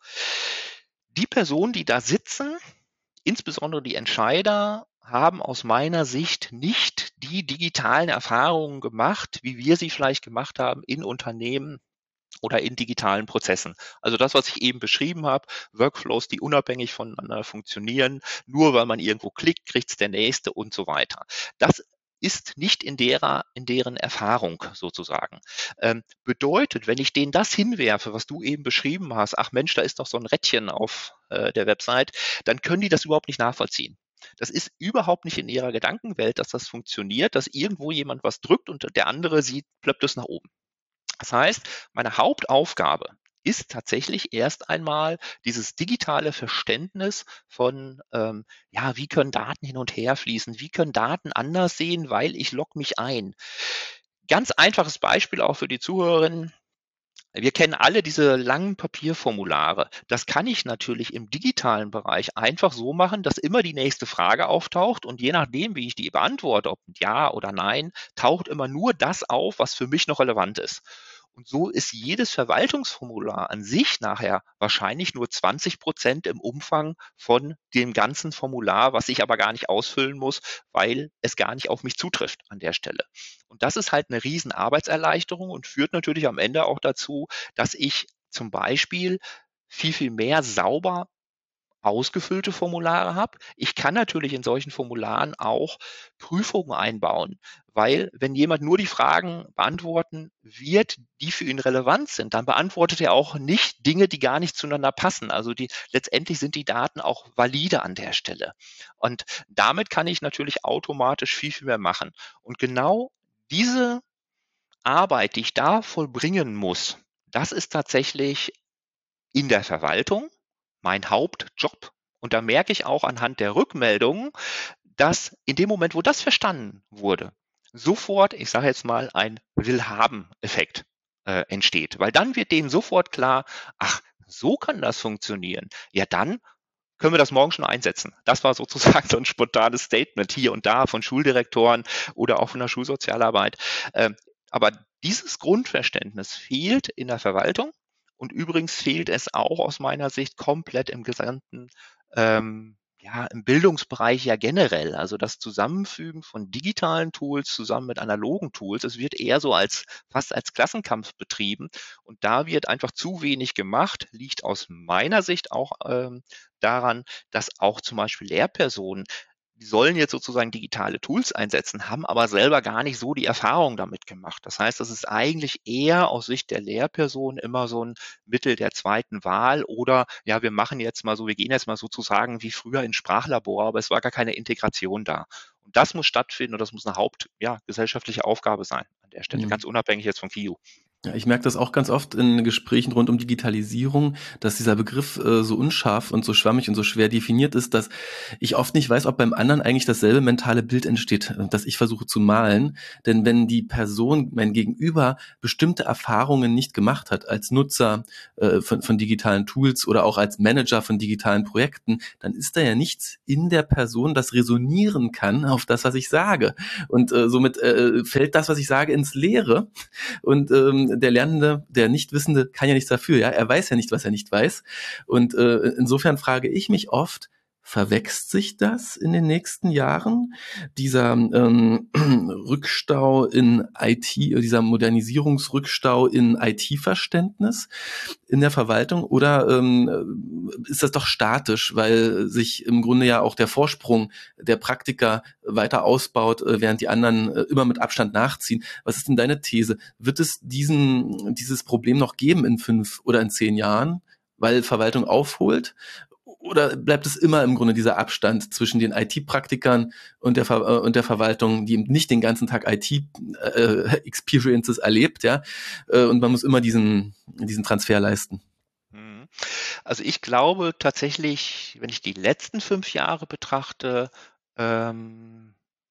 S2: Die Personen, die da sitzen, insbesondere die Entscheider, haben aus meiner Sicht nicht die digitalen Erfahrungen gemacht, wie wir sie vielleicht gemacht haben in Unternehmen oder in digitalen Prozessen. Also das, was ich eben beschrieben habe, Workflows, die unabhängig voneinander funktionieren, nur weil man irgendwo klickt, kriegt es der Nächste und so weiter. Das ist nicht in derer, in deren Erfahrung sozusagen. Ähm, bedeutet, wenn ich denen das hinwerfe, was du eben beschrieben hast, ach Mensch, da ist doch so ein Rädchen auf äh, der Website, dann können die das überhaupt nicht nachvollziehen. Das ist überhaupt nicht in ihrer Gedankenwelt, dass das funktioniert, dass irgendwo jemand was drückt und der andere sieht, plöppt es nach oben. Das heißt, meine Hauptaufgabe ist tatsächlich erst einmal dieses digitale Verständnis von, ähm, ja, wie können Daten hin und her fließen? Wie können Daten anders sehen, weil ich logge mich ein? Ganz einfaches Beispiel auch für die Zuhörerinnen. Wir kennen alle diese langen Papierformulare. Das kann ich natürlich im digitalen Bereich einfach so machen, dass immer die nächste Frage auftaucht und je nachdem, wie ich die beantworte, ob ja oder nein, taucht immer nur das auf, was für mich noch relevant ist. Und so ist jedes Verwaltungsformular an sich nachher wahrscheinlich nur zwanzig Prozent im Umfang von dem ganzen Formular, was ich aber gar nicht ausfüllen muss, weil es gar nicht auf mich zutrifft an der Stelle. Und das ist halt eine riesen Arbeitserleichterung und führt natürlich am Ende auch dazu, dass ich zum Beispiel viel, viel mehr sauber ausgefüllte Formulare habe. Ich kann natürlich in solchen Formularen auch Prüfungen einbauen, weil wenn jemand nur die Fragen beantworten wird, die für ihn relevant sind, dann beantwortet er auch nicht Dinge, die gar nicht zueinander passen. Also die letztendlich sind die Daten auch valide an der Stelle. Und damit kann ich natürlich automatisch viel, viel mehr machen. Und genau diese Arbeit, die ich da vollbringen muss, das ist tatsächlich in der Verwaltung mein Hauptjob. Und da merke ich auch anhand der Rückmeldungen, dass in dem Moment, wo das verstanden wurde, sofort, ich sage jetzt mal, ein Willhaben-Effekt äh, entsteht. Weil dann wird denen sofort klar, ach, so kann das funktionieren. Ja, dann können wir das morgen schon einsetzen. Das war sozusagen so ein spontanes Statement hier und da von Schuldirektoren oder auch von der Schulsozialarbeit. Ähm, aber dieses Grundverständnis fehlt in der Verwaltung und übrigens fehlt es auch aus meiner Sicht komplett im gesamten, ähm, ja, im Bildungsbereich ja generell. Also das Zusammenfügen von digitalen Tools zusammen mit analogen Tools, es wird eher so als fast als Klassenkampf betrieben und da wird einfach zu wenig gemacht, liegt aus meiner Sicht auch ähm, daran, dass auch zum Beispiel Lehrpersonen, die sollen jetzt sozusagen digitale Tools einsetzen, haben aber selber gar nicht so die Erfahrung damit gemacht. Das heißt, das ist eigentlich eher aus Sicht der Lehrperson immer so ein Mittel der zweiten Wahl oder ja, wir machen jetzt mal so, wir gehen jetzt mal sozusagen wie früher ins Sprachlabor, aber es war gar keine Integration da. Und das muss stattfinden und das muss eine Haupt, ja, gesellschaftliche Aufgabe sein an der Stelle,
S1: Ja.
S2: ganz unabhängig jetzt von K I U.
S1: Ja, ich merke das auch ganz oft in Gesprächen rund um Digitalisierung, dass dieser Begriff äh, so unscharf und so schwammig und so schwer definiert ist, dass ich oft nicht weiß, ob beim anderen eigentlich dasselbe mentale Bild entsteht, äh, das ich versuche zu malen. Denn wenn die Person, mein Gegenüber, bestimmte Erfahrungen nicht gemacht hat als Nutzer äh, von, von digitalen Tools oder auch als Manager von digitalen Projekten, dann ist da ja nichts in der Person, das resonieren kann auf das, was ich sage. Und äh, somit äh, fällt das, was ich sage, ins Leere. Und ähm, der Lernende, der Nichtwissende, kann ja nichts dafür, ja. Er weiß ja nicht, was er nicht weiß. Und äh, insofern frage ich mich oft, verwächst sich das in den nächsten Jahren? Dieser ähm, Rückstau in I T, dieser Modernisierungsrückstau in I T-Verständnis in der Verwaltung, oder ähm, ist das doch statisch, weil sich im Grunde ja auch der Vorsprung der Praktiker weiter ausbaut, äh, während die anderen äh, immer mit Abstand nachziehen? Was ist denn deine These? Wird es diesen, dieses Problem noch geben in fünf oder in zehn Jahren, weil Verwaltung aufholt? Oder bleibt es immer im Grunde dieser Abstand zwischen den I T-Praktikern und der, Ver äh, und der Verwaltung, die eben nicht den ganzen Tag I T-Experiences äh, erlebt, ja? Äh, und man muss immer diesen, diesen Transfer leisten.
S2: Mhm. Also ich glaube tatsächlich, wenn ich die letzten fünf Jahre betrachte, ähm,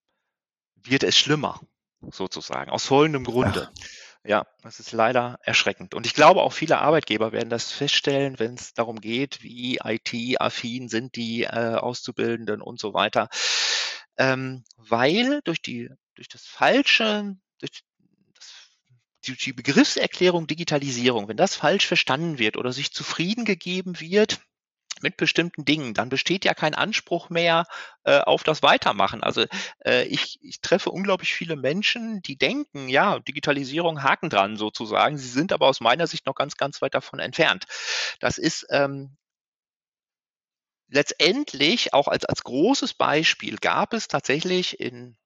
S2: wird es schlimmer, sozusagen, aus folgendem Grunde.
S1: Ach,
S2: Ja, das ist leider erschreckend. Und ich glaube, auch viele Arbeitgeber werden das feststellen, wenn es darum geht, wie I T-affin sind die äh, Auszubildenden und so weiter. Ähm, weil durch die, durch das falsche, durch das, die, die Begriffserklärung Digitalisierung, wenn das falsch verstanden wird oder sich zufrieden gegeben wird mit bestimmten Dingen, dann besteht ja kein Anspruch mehr äh, auf das Weitermachen. Also äh, ich, ich treffe unglaublich viele Menschen, die denken, ja, Digitalisierung, Haken dran sozusagen. Sie sind aber aus meiner Sicht noch ganz, ganz weit davon entfernt. Das ist ähm, letztendlich auch als, als großes Beispiel gab es tatsächlich in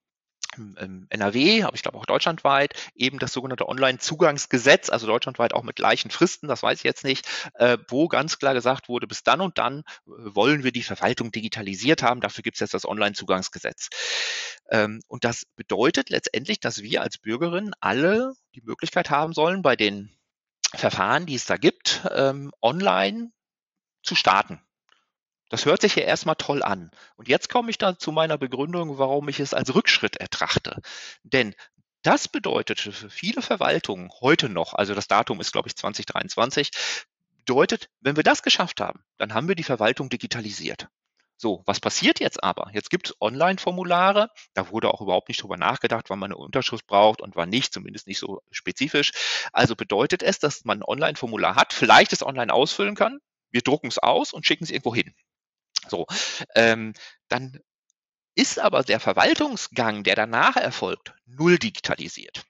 S2: im N R W, aber ich glaube auch deutschlandweit, eben das sogenannte Online-Zugangsgesetz, also deutschlandweit auch mit gleichen Fristen, das weiß ich jetzt nicht, äh, wo ganz klar gesagt wurde, bis dann und dann äh, wollen wir die Verwaltung digitalisiert haben, dafür gibt es jetzt das Online-Zugangsgesetz. Ähm, und das bedeutet letztendlich, dass wir als Bürgerinnen alle die Möglichkeit haben sollen, bei den Verfahren, die es da gibt, ähm, online zu starten. Das hört sich ja erstmal toll an. Und jetzt komme ich dann zu meiner Begründung, warum ich es als Rückschritt ertrachte. Denn das bedeutete für viele Verwaltungen heute noch, also das Datum ist, glaube ich, zwanzig dreiundzwanzig, bedeutet, wenn wir das geschafft haben, dann haben wir die Verwaltung digitalisiert. So, was passiert jetzt aber? Jetzt gibt es Online-Formulare, da wurde auch überhaupt nicht drüber nachgedacht, wann man eine Unterschrift braucht und wann nicht, zumindest nicht so spezifisch. Also bedeutet es, dass man ein Online-Formular hat, vielleicht es online ausfüllen kann, wir drucken es aus und schicken es irgendwo hin. So, ähm, dann ist aber der Verwaltungsgang, der danach erfolgt, null digitalisiert.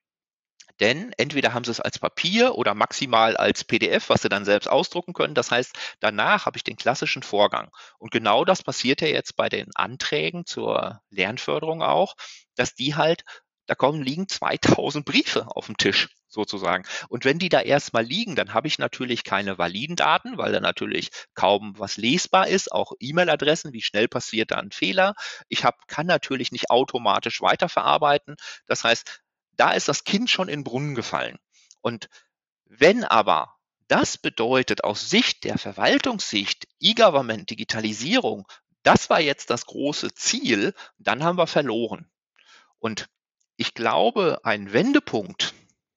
S2: Denn entweder haben sie es als Papier oder maximal als P D F, was sie dann selbst ausdrucken können. Das heißt, danach habe ich den klassischen Vorgang. Und genau das passiert ja jetzt bei den Anträgen zur Lernförderung auch, dass die halt, da kommen, liegen zweitausend Briefe auf dem Tisch sozusagen. Und wenn die da erstmal liegen, dann habe ich natürlich keine validen Daten, weil da natürlich kaum was lesbar ist, auch E-Mail-Adressen, wie schnell passiert da ein Fehler. Ich hab, kann natürlich nicht automatisch weiterverarbeiten. Das heißt, da ist das Kind schon in den Brunnen gefallen. Und wenn aber das bedeutet aus Sicht der Verwaltungssicht, E-Government, Digitalisierung, das war jetzt das große Ziel, dann haben wir verloren. Und ich glaube, ein Wendepunkt,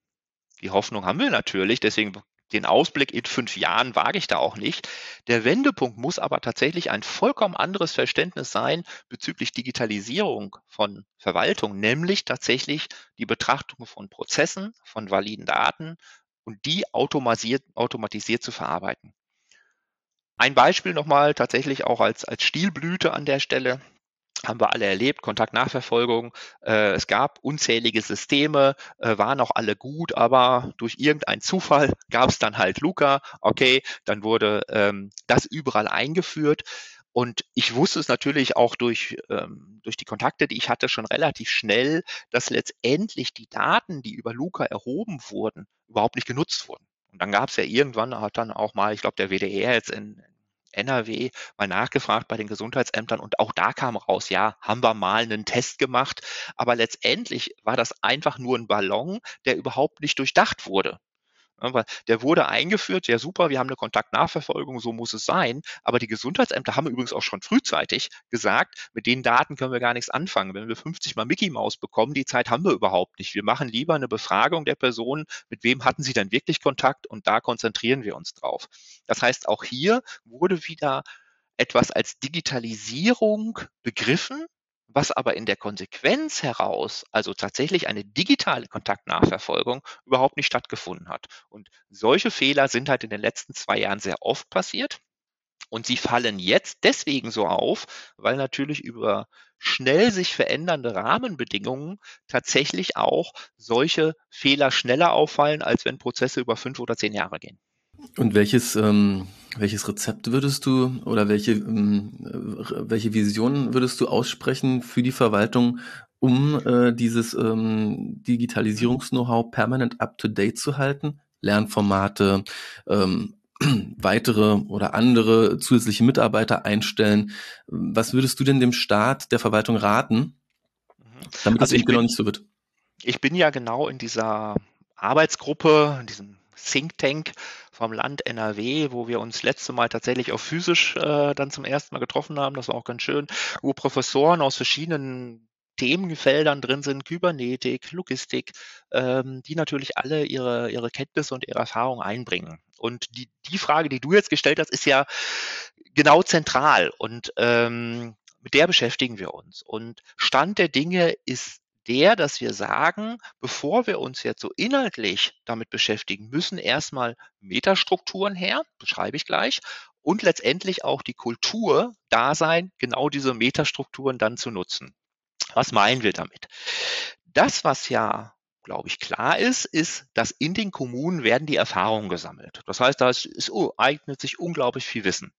S2: die Hoffnung haben wir natürlich, deswegen den Ausblick in fünf Jahren wage ich da auch nicht. Der Wendepunkt muss aber tatsächlich ein vollkommen anderes Verständnis sein bezüglich Digitalisierung von Verwaltung, nämlich tatsächlich die Betrachtung von Prozessen, von validen Daten und die automatisiert, automatisiert zu verarbeiten. Ein Beispiel nochmal tatsächlich auch als, als Stilblüte an der Stelle. Haben wir alle erlebt, Kontaktnachverfolgung. Äh, es gab unzählige Systeme, äh, waren auch alle gut, aber durch irgendeinen Zufall gab es dann halt Luca. Okay, dann wurde ähm, das überall eingeführt. Und ich wusste es natürlich auch durch, ähm, durch die Kontakte, die ich hatte, schon relativ schnell, dass letztendlich die Daten, die über Luca erhoben wurden, überhaupt nicht genutzt wurden. Und dann gab es ja irgendwann, hat dann auch mal, ich glaube, der W D R jetzt in N R W mal nachgefragt bei den Gesundheitsämtern und auch da kam raus, ja, haben wir mal einen Test gemacht, aber letztendlich war das einfach nur ein Ballon, der überhaupt nicht durchdacht wurde. Ja, weil der wurde eingeführt, ja super, wir haben eine Kontaktnachverfolgung, so muss es sein. Aber die Gesundheitsämter haben übrigens auch schon frühzeitig gesagt, mit den Daten können wir gar nichts anfangen. Wenn wir fünfzig Mal Mickey Maus bekommen, die Zeit haben wir überhaupt nicht. Wir machen lieber eine Befragung der Person, mit wem hatten sie denn wirklich Kontakt, und da konzentrieren wir uns drauf. Das heißt, auch hier wurde wieder etwas als Digitalisierung begriffen, was aber in der Konsequenz heraus, also tatsächlich eine digitale Kontaktnachverfolgung, überhaupt nicht stattgefunden hat. Und solche Fehler sind halt in den letzten zwei Jahren sehr oft passiert. Und sie fallen jetzt deswegen so auf, weil natürlich über schnell sich verändernde Rahmenbedingungen tatsächlich auch solche Fehler schneller auffallen, als wenn Prozesse über fünf oder zehn Jahre gehen.
S1: Und welches, ähm, welches Rezept würdest du oder welche, ähm, äh, welche Vision würdest du aussprechen für die Verwaltung, um äh, dieses ähm, Digitalisierungs-Know-how permanent up-to-date zu halten? Lernformate, ähm, weitere oder andere zusätzliche Mitarbeiter einstellen. Was würdest du denn dem Staat, der Verwaltung raten, damit das
S2: Also
S1: eben
S2: ich
S1: genau
S2: bin,
S1: nicht so wird?
S2: ich bin ja genau in dieser Arbeitsgruppe, in diesem Think Tank vom Land N R W, wo wir uns letzte Mal tatsächlich auch physisch äh, dann zum ersten Mal getroffen haben. Das war auch ganz schön, wo Professoren aus verschiedenen Themenfeldern drin sind, Kybernetik, Logistik, ähm, die natürlich alle ihre, ihre Kenntnisse und ihre Erfahrungen einbringen. Und die, die Frage, die du jetzt gestellt hast, ist ja genau zentral, und ähm, mit der beschäftigen wir uns. Und Stand der Dinge ist der, dass wir sagen, bevor wir uns jetzt so inhaltlich damit beschäftigen, müssen erstmal Metastrukturen her, beschreibe ich gleich, und letztendlich auch die Kultur da sein, genau diese Metastrukturen dann zu nutzen. Was meinen wir damit? Das, was ja, glaube ich, klar ist, ist, dass in den Kommunen werden die Erfahrungen gesammelt. Das heißt, da ist, ist, oh, eignet sich unglaublich viel Wissen.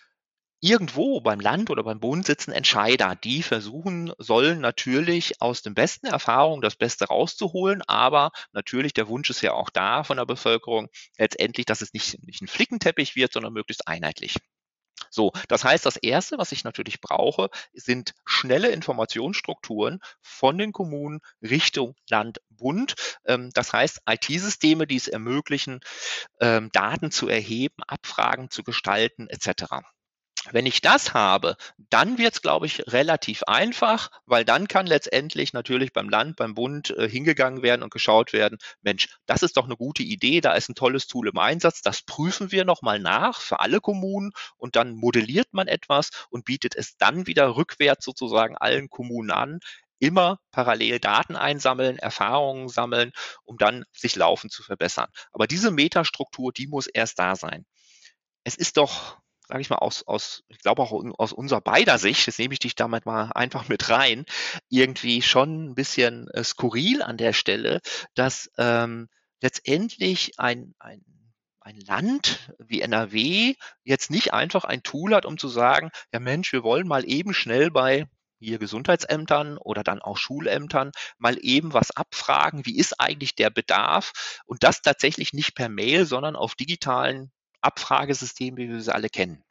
S2: Irgendwo beim Land oder beim Bund sitzen Entscheider, die versuchen sollen natürlich aus den besten Erfahrungen das Beste rauszuholen, aber natürlich der Wunsch ist ja auch da von der Bevölkerung letztendlich, dass es nicht, nicht ein Flickenteppich wird, sondern möglichst einheitlich. So, das heißt, das Erste, was ich natürlich brauche, sind schnelle Informationsstrukturen von den Kommunen Richtung Land, Bund. Ähm, Das heißt, I T-Systeme, die es ermöglichen, ähm, Daten zu erheben, Abfragen zu gestalten, et cetera. Wenn ich das habe, dann wird es, glaube ich, relativ einfach, weil dann kann letztendlich natürlich beim Land, beim Bund äh, hingegangen werden und geschaut werden, Mensch, das ist doch eine gute Idee, da ist ein tolles Tool im Einsatz, das prüfen wir nochmal nach für alle Kommunen, und dann modelliert man etwas und bietet es dann wieder rückwärts sozusagen allen Kommunen an, immer parallel Daten einsammeln, Erfahrungen sammeln, um dann sich laufend zu verbessern. Aber diese Metastruktur, die muss erst da sein. Es ist doch, sage ich mal, aus, aus, ich glaube auch aus unserer beider Sicht, jetzt nehme ich dich damit mal einfach mit rein, irgendwie schon ein bisschen äh, skurril an der Stelle, dass ähm, letztendlich ein, ein, ein Land wie N R W jetzt nicht einfach ein Tool hat, um zu sagen, ja Mensch, wir wollen mal eben schnell bei hier Gesundheitsämtern oder dann auch Schulämtern mal eben was abfragen, wie ist eigentlich der Bedarf, und das tatsächlich nicht per Mail, sondern auf digitalen Abfragesystem, wie wir sie alle kennen.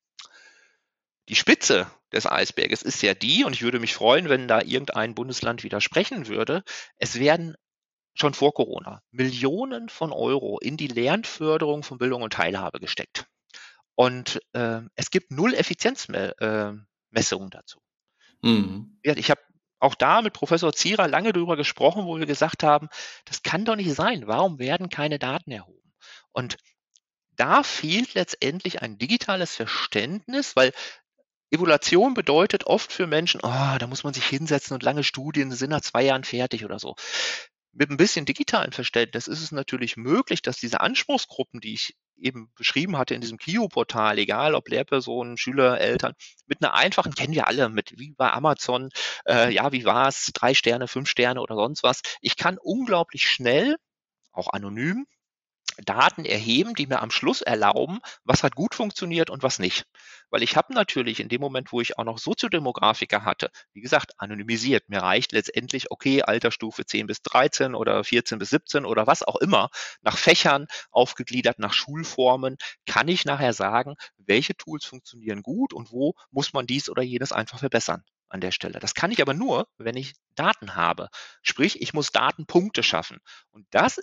S2: Die Spitze des Eisberges ist ja die, und ich würde mich freuen, wenn da irgendein Bundesland widersprechen würde, es werden schon vor Corona Millionen von Euro in die Lernförderung von Bildung und Teilhabe gesteckt. Und äh, es gibt null Effizienzmessungen äh, dazu.
S1: Mhm.
S2: Ich habe auch da mit Professor Zierer lange darüber gesprochen, wo wir gesagt haben, das kann doch nicht sein. Warum werden keine Daten erhoben? Und da fehlt letztendlich ein digitales Verständnis, weil Evaluation bedeutet oft für Menschen, oh, da muss man sich hinsetzen und lange Studien sind nach zwei Jahren fertig oder so. Mit ein bisschen digitalen Verständnis ist es natürlich möglich, dass diese Anspruchsgruppen, die ich eben beschrieben hatte in diesem K I O-Portal, egal ob Lehrpersonen, Schüler, Eltern, mit einer einfachen, kennen wir alle, mit wie bei Amazon, äh, ja, wie war es, drei Sterne, fünf Sterne oder sonst was. Ich kann unglaublich schnell, auch anonym, Daten erheben, die mir am Schluss erlauben, was hat gut funktioniert und was nicht. Weil ich habe natürlich in dem Moment, wo ich auch noch Soziodemografiker hatte, wie gesagt, anonymisiert. Mir reicht letztendlich, okay, Altersstufe zehn bis dreizehn oder vierzehn bis siebzehn oder was auch immer, nach Fächern aufgegliedert, nach Schulformen, kann ich nachher sagen, welche Tools funktionieren gut und wo muss man dies oder jenes einfach verbessern an der Stelle. Das kann ich aber nur, wenn ich Daten habe. Sprich, ich muss Datenpunkte schaffen. Und das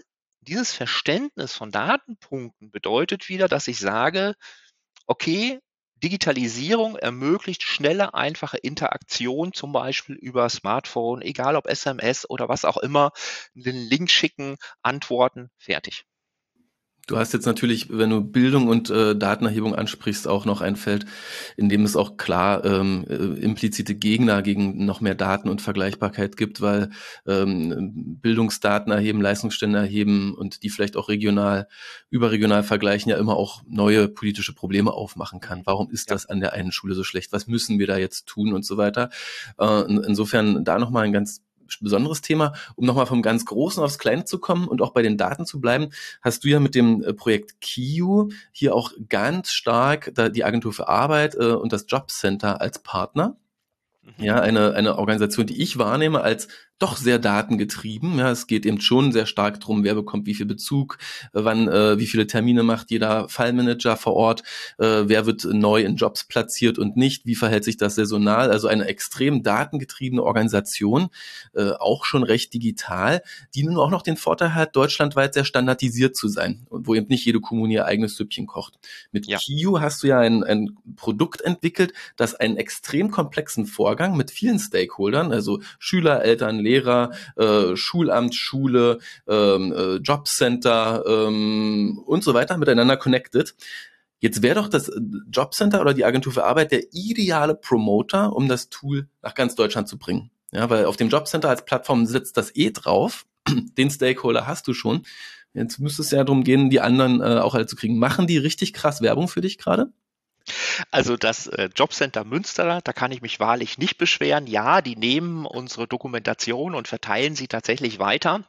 S2: dieses Verständnis von Datenpunkten bedeutet wieder, dass ich sage, okay, Digitalisierung ermöglicht schnelle, einfache Interaktion, zum Beispiel über Smartphone, egal ob S M S oder was auch immer, den Link schicken, antworten, fertig.
S1: Du hast jetzt natürlich, wenn du Bildung und äh, Datenerhebung ansprichst, auch noch ein Feld, in dem es auch klar ähm, äh, implizite Gegner gegen noch mehr Daten und Vergleichbarkeit gibt, weil ähm, Bildungsdaten erheben, Leistungsstände erheben und die vielleicht auch regional, überregional vergleichen, ja immer auch neue politische Probleme aufmachen kann. Warum ist
S2: Ja.
S1: das an der einen Schule so schlecht? Was müssen wir da jetzt tun und so weiter? Äh, in, insofern da nochmal ein ganz besonderes Thema. Um nochmal vom ganz Großen aufs Kleine zu kommen und auch bei den Daten zu bleiben, hast du ja mit dem äh, Projekt K I U hier auch ganz stark da die Agentur für Arbeit äh, und das Jobcenter als Partner.
S2: Mhm.
S1: Ja, eine, eine Organisation, die ich wahrnehme als doch sehr datengetrieben. Ja, es geht eben schon sehr stark drum, wer bekommt wie viel Bezug, äh, wann, äh, wie viele Termine macht jeder Fallmanager vor Ort, äh, wer wird neu in Jobs platziert und nicht, wie verhält sich das saisonal. Also eine extrem datengetriebene Organisation, äh, auch schon recht digital, die nun auch noch den Vorteil hat, deutschlandweit sehr standardisiert zu sein und wo eben nicht jede Kommune ihr eigenes Süppchen kocht. Mit
S2: Ja.
S1: K I U hast du ja ein, ein Produkt entwickelt, das einen extrem komplexen Vorgang mit vielen Stakeholdern, also Schüler, Eltern, Lehrer, äh, Schulamt, Schule, ähm, äh, Jobcenter ähm, und so weiter miteinander connected. Jetzt wäre doch das Jobcenter oder die Agentur für Arbeit der ideale Promoter, um das Tool nach ganz Deutschland zu bringen. Ja, weil auf dem Jobcenter als Plattform sitzt das eh drauf. Den Stakeholder hast du schon. Jetzt müsste es ja darum gehen, die anderen äh, auch alle zu kriegen. Machen die richtig krass Werbung für dich gerade?
S2: Also das äh, Jobcenter Münster, da kann ich mich wahrlich nicht beschweren. Ja, die nehmen unsere Dokumentation und verteilen sie tatsächlich weiter.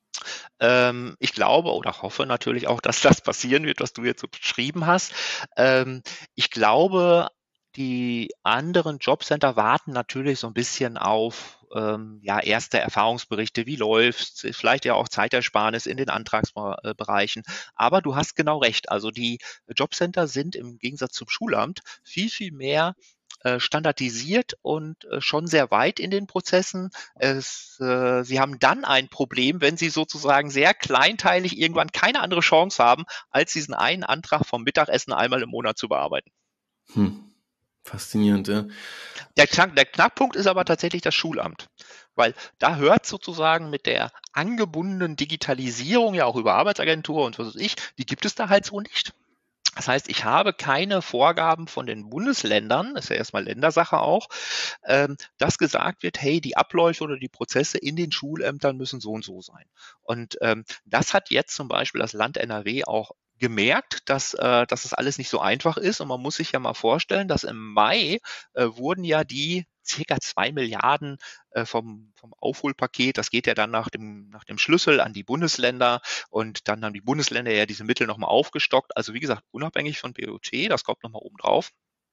S2: Ähm, ich glaube oder hoffe natürlich auch, dass das passieren wird, was du jetzt so beschrieben hast. Ähm, ich glaube, die anderen Jobcenter warten natürlich so ein bisschen auf ähm, ja, erste Erfahrungsberichte, wie läuft's, vielleicht ja auch Zeitersparnis in den Antragsbereichen. Aber du hast genau recht. Also die Jobcenter sind im Gegensatz zum Schulamt viel, viel mehr äh, standardisiert und äh, schon sehr weit in den Prozessen. Es, äh, sie haben dann ein Problem, wenn sie sozusagen sehr kleinteilig irgendwann keine andere Chance haben, als diesen einen Antrag vom Mittagessen einmal im Monat zu bearbeiten.
S1: Hm. Faszinierend, ja.
S2: Der, Knack, der Knackpunkt ist aber tatsächlich das Schulamt, weil da hört sozusagen mit der angebundenen Digitalisierung ja auch über Arbeitsagentur und was weiß ich, die gibt es da halt so nicht. Das heißt, ich habe keine Vorgaben von den Bundesländern, das ist ja erstmal Ländersache auch, ähm, dass gesagt wird, hey, die Abläufe oder die Prozesse in den Schulämtern müssen so und so sein. Und ähm, das hat jetzt zum Beispiel das Land N R W auch gemerkt, dass, äh, dass das alles nicht so einfach ist. Und man muss sich ja mal vorstellen, dass im Mai äh, wurden ja die circa zwei Milliarden äh, vom, vom Aufholpaket, das geht ja dann nach dem, nach dem Schlüssel an die Bundesländer und dann haben die Bundesländer ja diese Mittel nochmal aufgestockt. Also wie gesagt, unabhängig von B O T, das kommt nochmal oben drauf.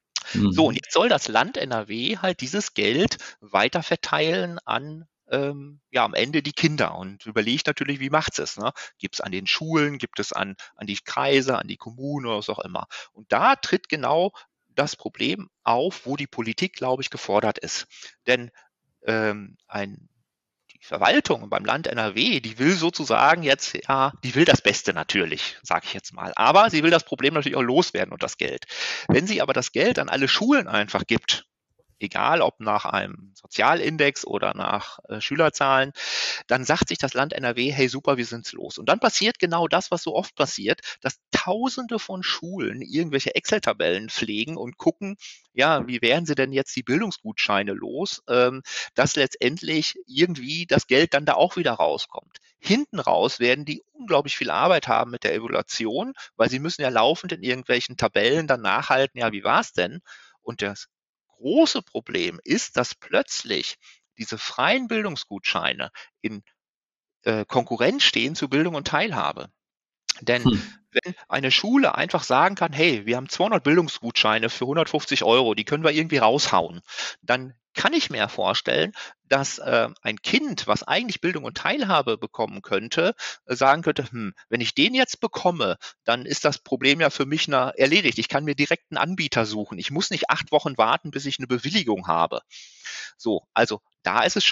S2: So, und
S1: Mhm.
S2: jetzt soll das Land N R W halt dieses Geld weiter verteilen an ähm, ja, am Ende die Kinder und überlegt natürlich, wie macht es? Ne? Gibt es an den Schulen, gibt es an, an die Kreise, an die Kommunen oder was auch immer. Und da tritt genau das Problem auf, wo die Politik, glaube ich, gefordert ist. Denn ähm, ein die Verwaltung beim Land N R W, die will sozusagen jetzt, ja, die will das Beste natürlich, sage ich jetzt mal. Aber sie will das Problem natürlich auch loswerden und das Geld. Wenn sie aber das Geld an alle Schulen einfach gibt, egal ob nach einem Sozialindex oder nach äh, Schülerzahlen, dann sagt sich das Land N R W, hey super, wir sind's los. Und dann passiert genau das, was so oft passiert, dass Tausende von Schulen irgendwelche Excel-Tabellen pflegen und gucken, ja, wie werden sie denn jetzt die Bildungsgutscheine los, ähm, dass letztendlich irgendwie das Geld dann da auch wieder rauskommt. Hinten raus werden die unglaublich viel Arbeit haben mit der Evaluation, weil sie müssen ja laufend in irgendwelchen Tabellen dann nachhalten, ja, wie war's denn? Und das große Problem ist, dass plötzlich diese freien Bildungsgutscheine in äh, Konkurrenz stehen zu Bildung und Teilhabe. Denn
S1: Hm.
S2: wenn eine Schule einfach sagen kann, hey, wir haben zweihundert Bildungsgutscheine für hundertfünfzig Euro, die können wir irgendwie raushauen, dann kann ich mir vorstellen, dass äh, ein Kind, was eigentlich Bildung und Teilhabe bekommen könnte, äh, sagen könnte, hm, wenn ich den jetzt bekomme, dann ist das Problem ja für mich na, erledigt. Ich kann mir direkt einen Anbieter suchen. Ich muss nicht acht Wochen warten, bis ich eine Bewilligung habe. So, also da ist es schon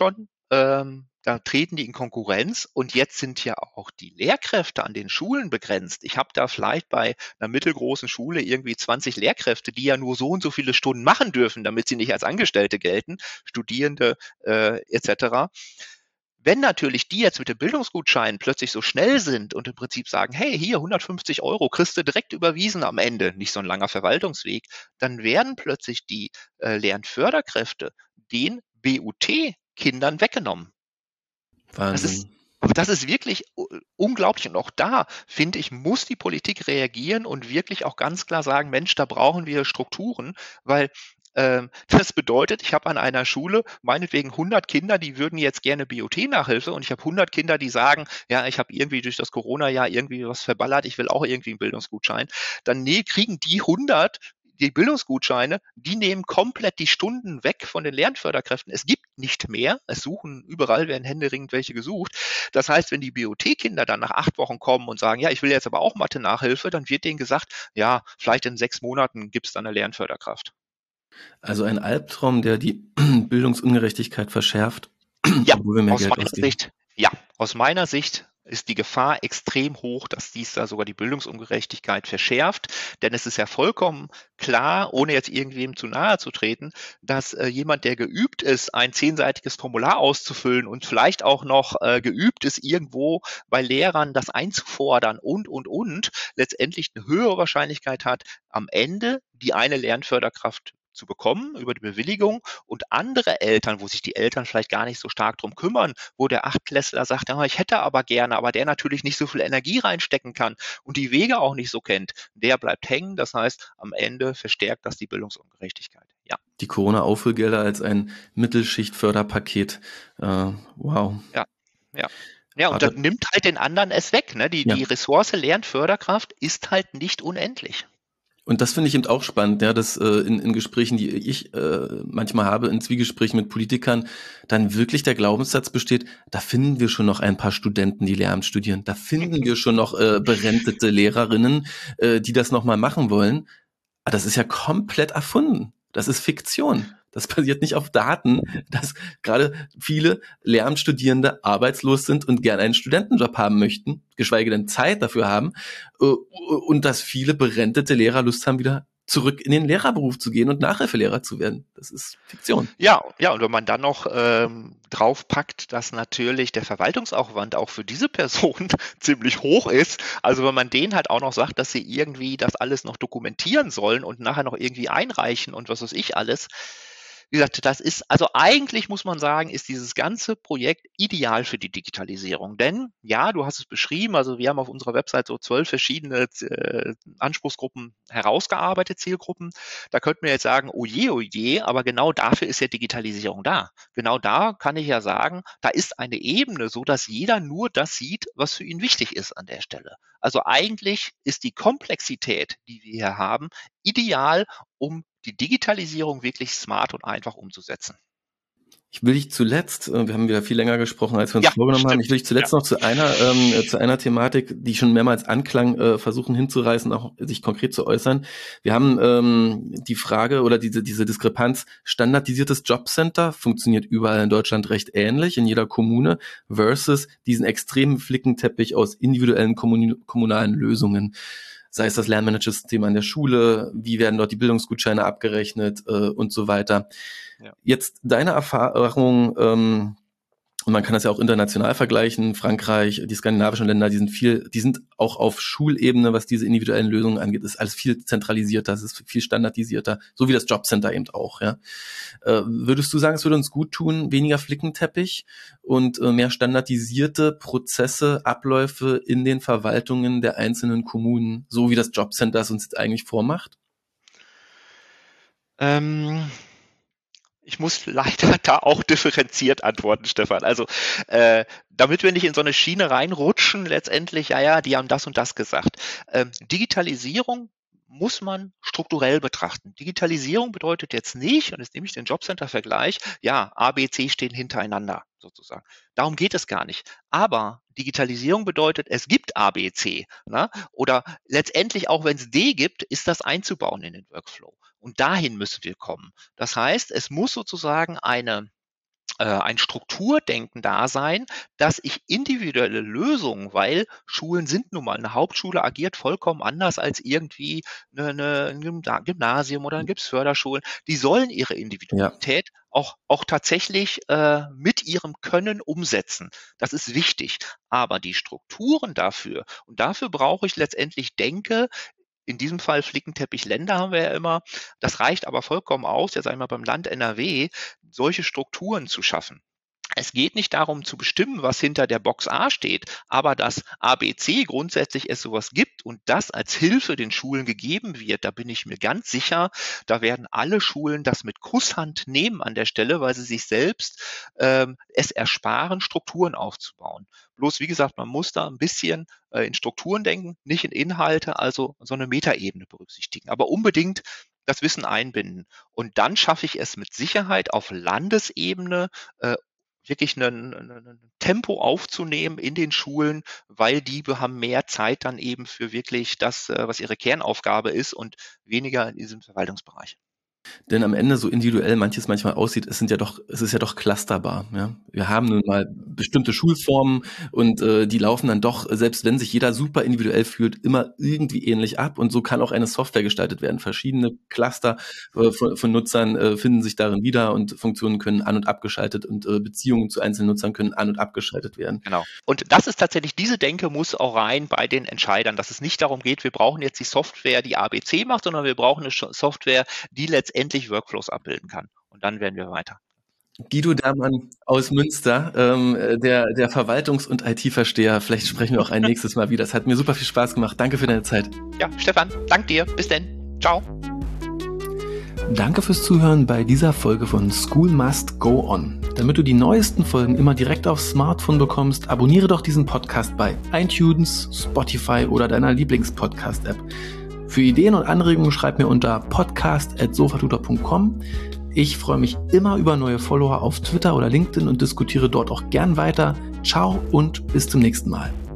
S2: ähm, da treten die in Konkurrenz und jetzt sind ja auch die Lehrkräfte an den Schulen begrenzt. Ich habe da vielleicht bei einer mittelgroßen Schule irgendwie zwanzig Lehrkräfte, die ja nur so und so viele Stunden machen dürfen, damit sie nicht als Angestellte gelten, Studierende äh, et cetera. Wenn natürlich die jetzt mit dem Bildungsgutschein plötzlich so schnell sind und im Prinzip sagen, hey, hier hundertfünfzig Euro kriegst du direkt überwiesen am Ende, nicht so ein langer Verwaltungsweg, dann werden plötzlich die äh, Lernförderkräfte den B U T-Kindern weggenommen. Das ist,
S1: Wahnsinn.
S2: das ist wirklich u- unglaublich. Und auch da, finde ich, muss die Politik reagieren und wirklich auch ganz klar sagen, Mensch, da brauchen wir Strukturen, weil ähm, das bedeutet, ich habe an einer Schule meinetwegen hundert Kinder, die würden jetzt gerne B U T-Nachhilfe und ich habe hundert Kinder, die sagen, ja, ich habe irgendwie durch das Corona-Jahr irgendwie was verballert, ich will auch irgendwie einen Bildungsgutschein. Dann nee, kriegen die hundert die Bildungsgutscheine, die nehmen komplett die Stunden weg von den Lernförderkräften. Es gibt nicht mehr. Es suchen, überall werden händeringend welche gesucht. Das heißt, wenn die B U T-Kinder dann nach acht Wochen kommen und sagen, ja, ich will jetzt aber auch Mathe-Nachhilfe, dann wird denen gesagt, ja, vielleicht in sechs Monaten gibt es dann eine Lernförderkraft.
S1: Also ein Albtraum, der die Bildungsungerechtigkeit verschärft,
S2: Ja,
S1: obwohl wir mehr
S2: aus
S1: Geld
S2: meiner
S1: ausgeben.
S2: Sicht, ja, aus meiner Sicht ist die Gefahr extrem hoch, dass dies da sogar die Bildungsungerechtigkeit verschärft. Denn es ist ja vollkommen klar, ohne jetzt irgendwem zu nahe zu treten, dass äh, jemand, der geübt ist, ein zehnseitiges Formular auszufüllen und vielleicht auch noch äh, geübt ist, irgendwo bei Lehrern das einzufordern und, und, und, letztendlich eine höhere Wahrscheinlichkeit hat, am Ende die eine Lernförderkraft zu bekommen über die Bewilligung und andere Eltern, wo sich die Eltern vielleicht gar nicht so stark drum kümmern, wo der Achtklässler sagt, ja, ich hätte aber gerne, aber der natürlich nicht so viel Energie reinstecken kann und die Wege auch nicht so kennt, der bleibt hängen. Das heißt, am Ende verstärkt das die Bildungsungerechtigkeit. Ja,
S1: Die Corona-Aufholgelder als ein Mittelschicht-Förderpaket. Äh, wow.
S2: ja, ja. Ja, und das
S1: Warte.
S2: nimmt halt den anderen es weg. Ne? Die,
S1: Ja.
S2: die Ressource Lernförderkraft ist halt nicht unendlich.
S1: Und das finde ich eben auch spannend, ja, dass äh, in, in Gesprächen, die ich äh, manchmal habe, in Zwiegesprächen mit Politikern, dann wirklich der Glaubenssatz besteht, da finden wir schon noch ein paar Studenten, die Lehramt studieren. Da finden wir schon noch äh, berentete Lehrerinnen, äh, die das nochmal machen wollen. Aber das ist ja komplett erfunden. Das ist Fiktion. Das basiert nicht auf Daten, dass gerade viele Lehramtsstudierende arbeitslos sind und gerne einen Studentenjob haben möchten, geschweige denn Zeit dafür haben, äh, und dass viele berentete Lehrer Lust haben, wieder zurück in den Lehrerberuf zu gehen und Nachhilfelehrer zu werden. Das ist Fiktion.
S2: Ja, ja, und wenn man dann noch ähm, draufpackt, dass natürlich der Verwaltungsaufwand auch für diese Person ziemlich hoch ist, also wenn man denen halt auch noch sagt, dass sie irgendwie das alles noch dokumentieren sollen und nachher noch irgendwie einreichen und was weiß ich alles, wie gesagt, das ist, also eigentlich muss man sagen, ist dieses ganze Projekt ideal für die Digitalisierung. Denn, ja, du hast es beschrieben, also wir haben auf unserer Website so zwölf verschiedene äh, Anspruchsgruppen herausgearbeitet, Zielgruppen. Da könnten wir jetzt sagen, oh je, oh je, aber genau dafür ist ja Digitalisierung da. Genau da kann ich ja sagen, da ist eine Ebene, so dass jeder nur das sieht, was für ihn wichtig ist an der Stelle. Also eigentlich ist die Komplexität, die wir hier haben, ideal, um die Digitalisierung wirklich smart und einfach umzusetzen.
S1: Ich will dich zuletzt, äh, wir haben wieder viel länger gesprochen, als wir uns
S2: Ja,
S1: vorgenommen haben,
S2: stimmt.
S1: ich will dich
S2: Ja.
S1: zuletzt noch zu einer, ähm, äh, zu einer Thematik, die schon mehrmals anklang, äh, versuchen hinzureißen, auch sich konkret zu äußern. Wir haben ähm, die Frage oder diese, diese Diskrepanz, standardisiertes Jobcenter funktioniert überall in Deutschland recht ähnlich, in jeder Kommune, versus diesen extremen Flickenteppich aus individuellen kommun kommunalen Lösungen. Sei es das Lernmanagersystem an der Schule, wie werden dort die Bildungsgutscheine abgerechnet äh, und so weiter.
S2: Ja.
S1: Jetzt deine Erfahrung, ähm, und man kann das ja auch international vergleichen, Frankreich, die skandinavischen Länder, die sind viel, die sind auch auf Schulebene, was diese individuellen Lösungen angeht, ist alles viel zentralisierter, es ist viel standardisierter, so wie das Jobcenter eben auch, ja. Äh, würdest du sagen, es würde uns gut tun, weniger Flickenteppich und äh, mehr standardisierte Prozesse, Abläufe in den Verwaltungen der einzelnen Kommunen, so wie das Jobcenter es uns jetzt eigentlich vormacht?
S2: Ähm, ich muss leider da auch differenziert antworten, Stefan. Also, äh, damit wir nicht in so eine Schiene reinrutschen, letztendlich, ja, ja, die haben das und das gesagt. Ähm, Digitalisierung muss man strukturell betrachten. Digitalisierung bedeutet jetzt nicht, und jetzt nehme ich den Jobcenter-Vergleich, ja, A, B, C stehen hintereinander sozusagen. Darum geht es gar nicht. Aber Digitalisierung bedeutet, es gibt A, B, C. Ne? Oder letztendlich auch, wenn es D gibt, ist das einzubauen in den Workflow. Und dahin müssen wir kommen. Das heißt, es muss sozusagen eine ein Strukturdenken da sein, dass ich individuelle Lösungen, weil Schulen sind nun mal, eine Hauptschule agiert vollkommen anders als irgendwie eine, eine, ein Gymna- Gymnasium oder ein Gipsförderschulen. Die sollen ihre
S1: Ja.
S2: Individualität auch, auch tatsächlich äh, mit ihrem Können umsetzen. Das ist wichtig. Aber die Strukturen dafür, und dafür brauche ich letztendlich Denke, in diesem Fall Flickenteppich Länder haben wir ja immer. Das reicht aber vollkommen aus, jetzt einmal beim Land N R W, solche Strukturen zu schaffen. Es geht nicht darum zu bestimmen, was hinter der Box A steht, aber dass A B C grundsätzlich es sowas gibt und das als Hilfe den Schulen gegeben wird, da bin ich mir ganz sicher, da werden alle Schulen das mit Kusshand nehmen an der Stelle, weil sie sich selbst ähm, es ersparen, Strukturen aufzubauen. Bloß, wie gesagt, man muss da ein bisschen äh, in Strukturen denken, nicht in Inhalte, also so eine Metaebene berücksichtigen, aber unbedingt das Wissen einbinden. Und dann schaffe ich es mit Sicherheit auf Landesebene, äh, wirklich ein Tempo aufzunehmen in den Schulen, weil die haben mehr Zeit dann eben für wirklich das, äh, was ihre Kernaufgabe ist und weniger in diesem Verwaltungsbereich.
S1: Denn am Ende, so individuell manches manchmal aussieht, es sind ja doch, es ist ja doch clusterbar. Ja? Wir haben nun mal bestimmte Schulformen und äh, die laufen dann doch, selbst wenn sich jeder super individuell fühlt, immer irgendwie ähnlich ab. Und so kann auch eine Software gestaltet werden. Verschiedene Cluster äh, von, von Nutzern äh, finden sich darin wieder und Funktionen können an- und abgeschaltet und äh, Beziehungen zu einzelnen Nutzern können an- und abgeschaltet werden.
S2: Genau. Und das ist tatsächlich, diese Denke muss auch rein bei den Entscheidern, dass es nicht darum geht, wir brauchen jetzt die Software, die A B C macht, sondern wir brauchen eine Software, die letztendlich Workflows abbilden kann. Und dann werden wir weiter.
S1: Guido Dermann aus Münster, ähm, der, der Verwaltungs- und I T-Versteher. Vielleicht sprechen wir auch ein nächstes Mal wieder. Es hat mir super viel Spaß gemacht. Danke für deine Zeit.
S2: Ja, Stefan, dank dir. Bis denn. Ciao.
S1: Danke fürs Zuhören bei dieser Folge von School Must Go On. Damit du die neuesten Folgen immer direkt aufs Smartphone bekommst, abonniere doch diesen Podcast bei iTunes, Spotify oder deiner Lieblings-Podcast-App. Für Ideen und Anregungen schreib mir unter podcast at sofatutor punkt com. Ich freue mich immer über neue Follower auf Twitter oder LinkedIn und diskutiere dort auch gern weiter. Ciao und bis zum nächsten Mal.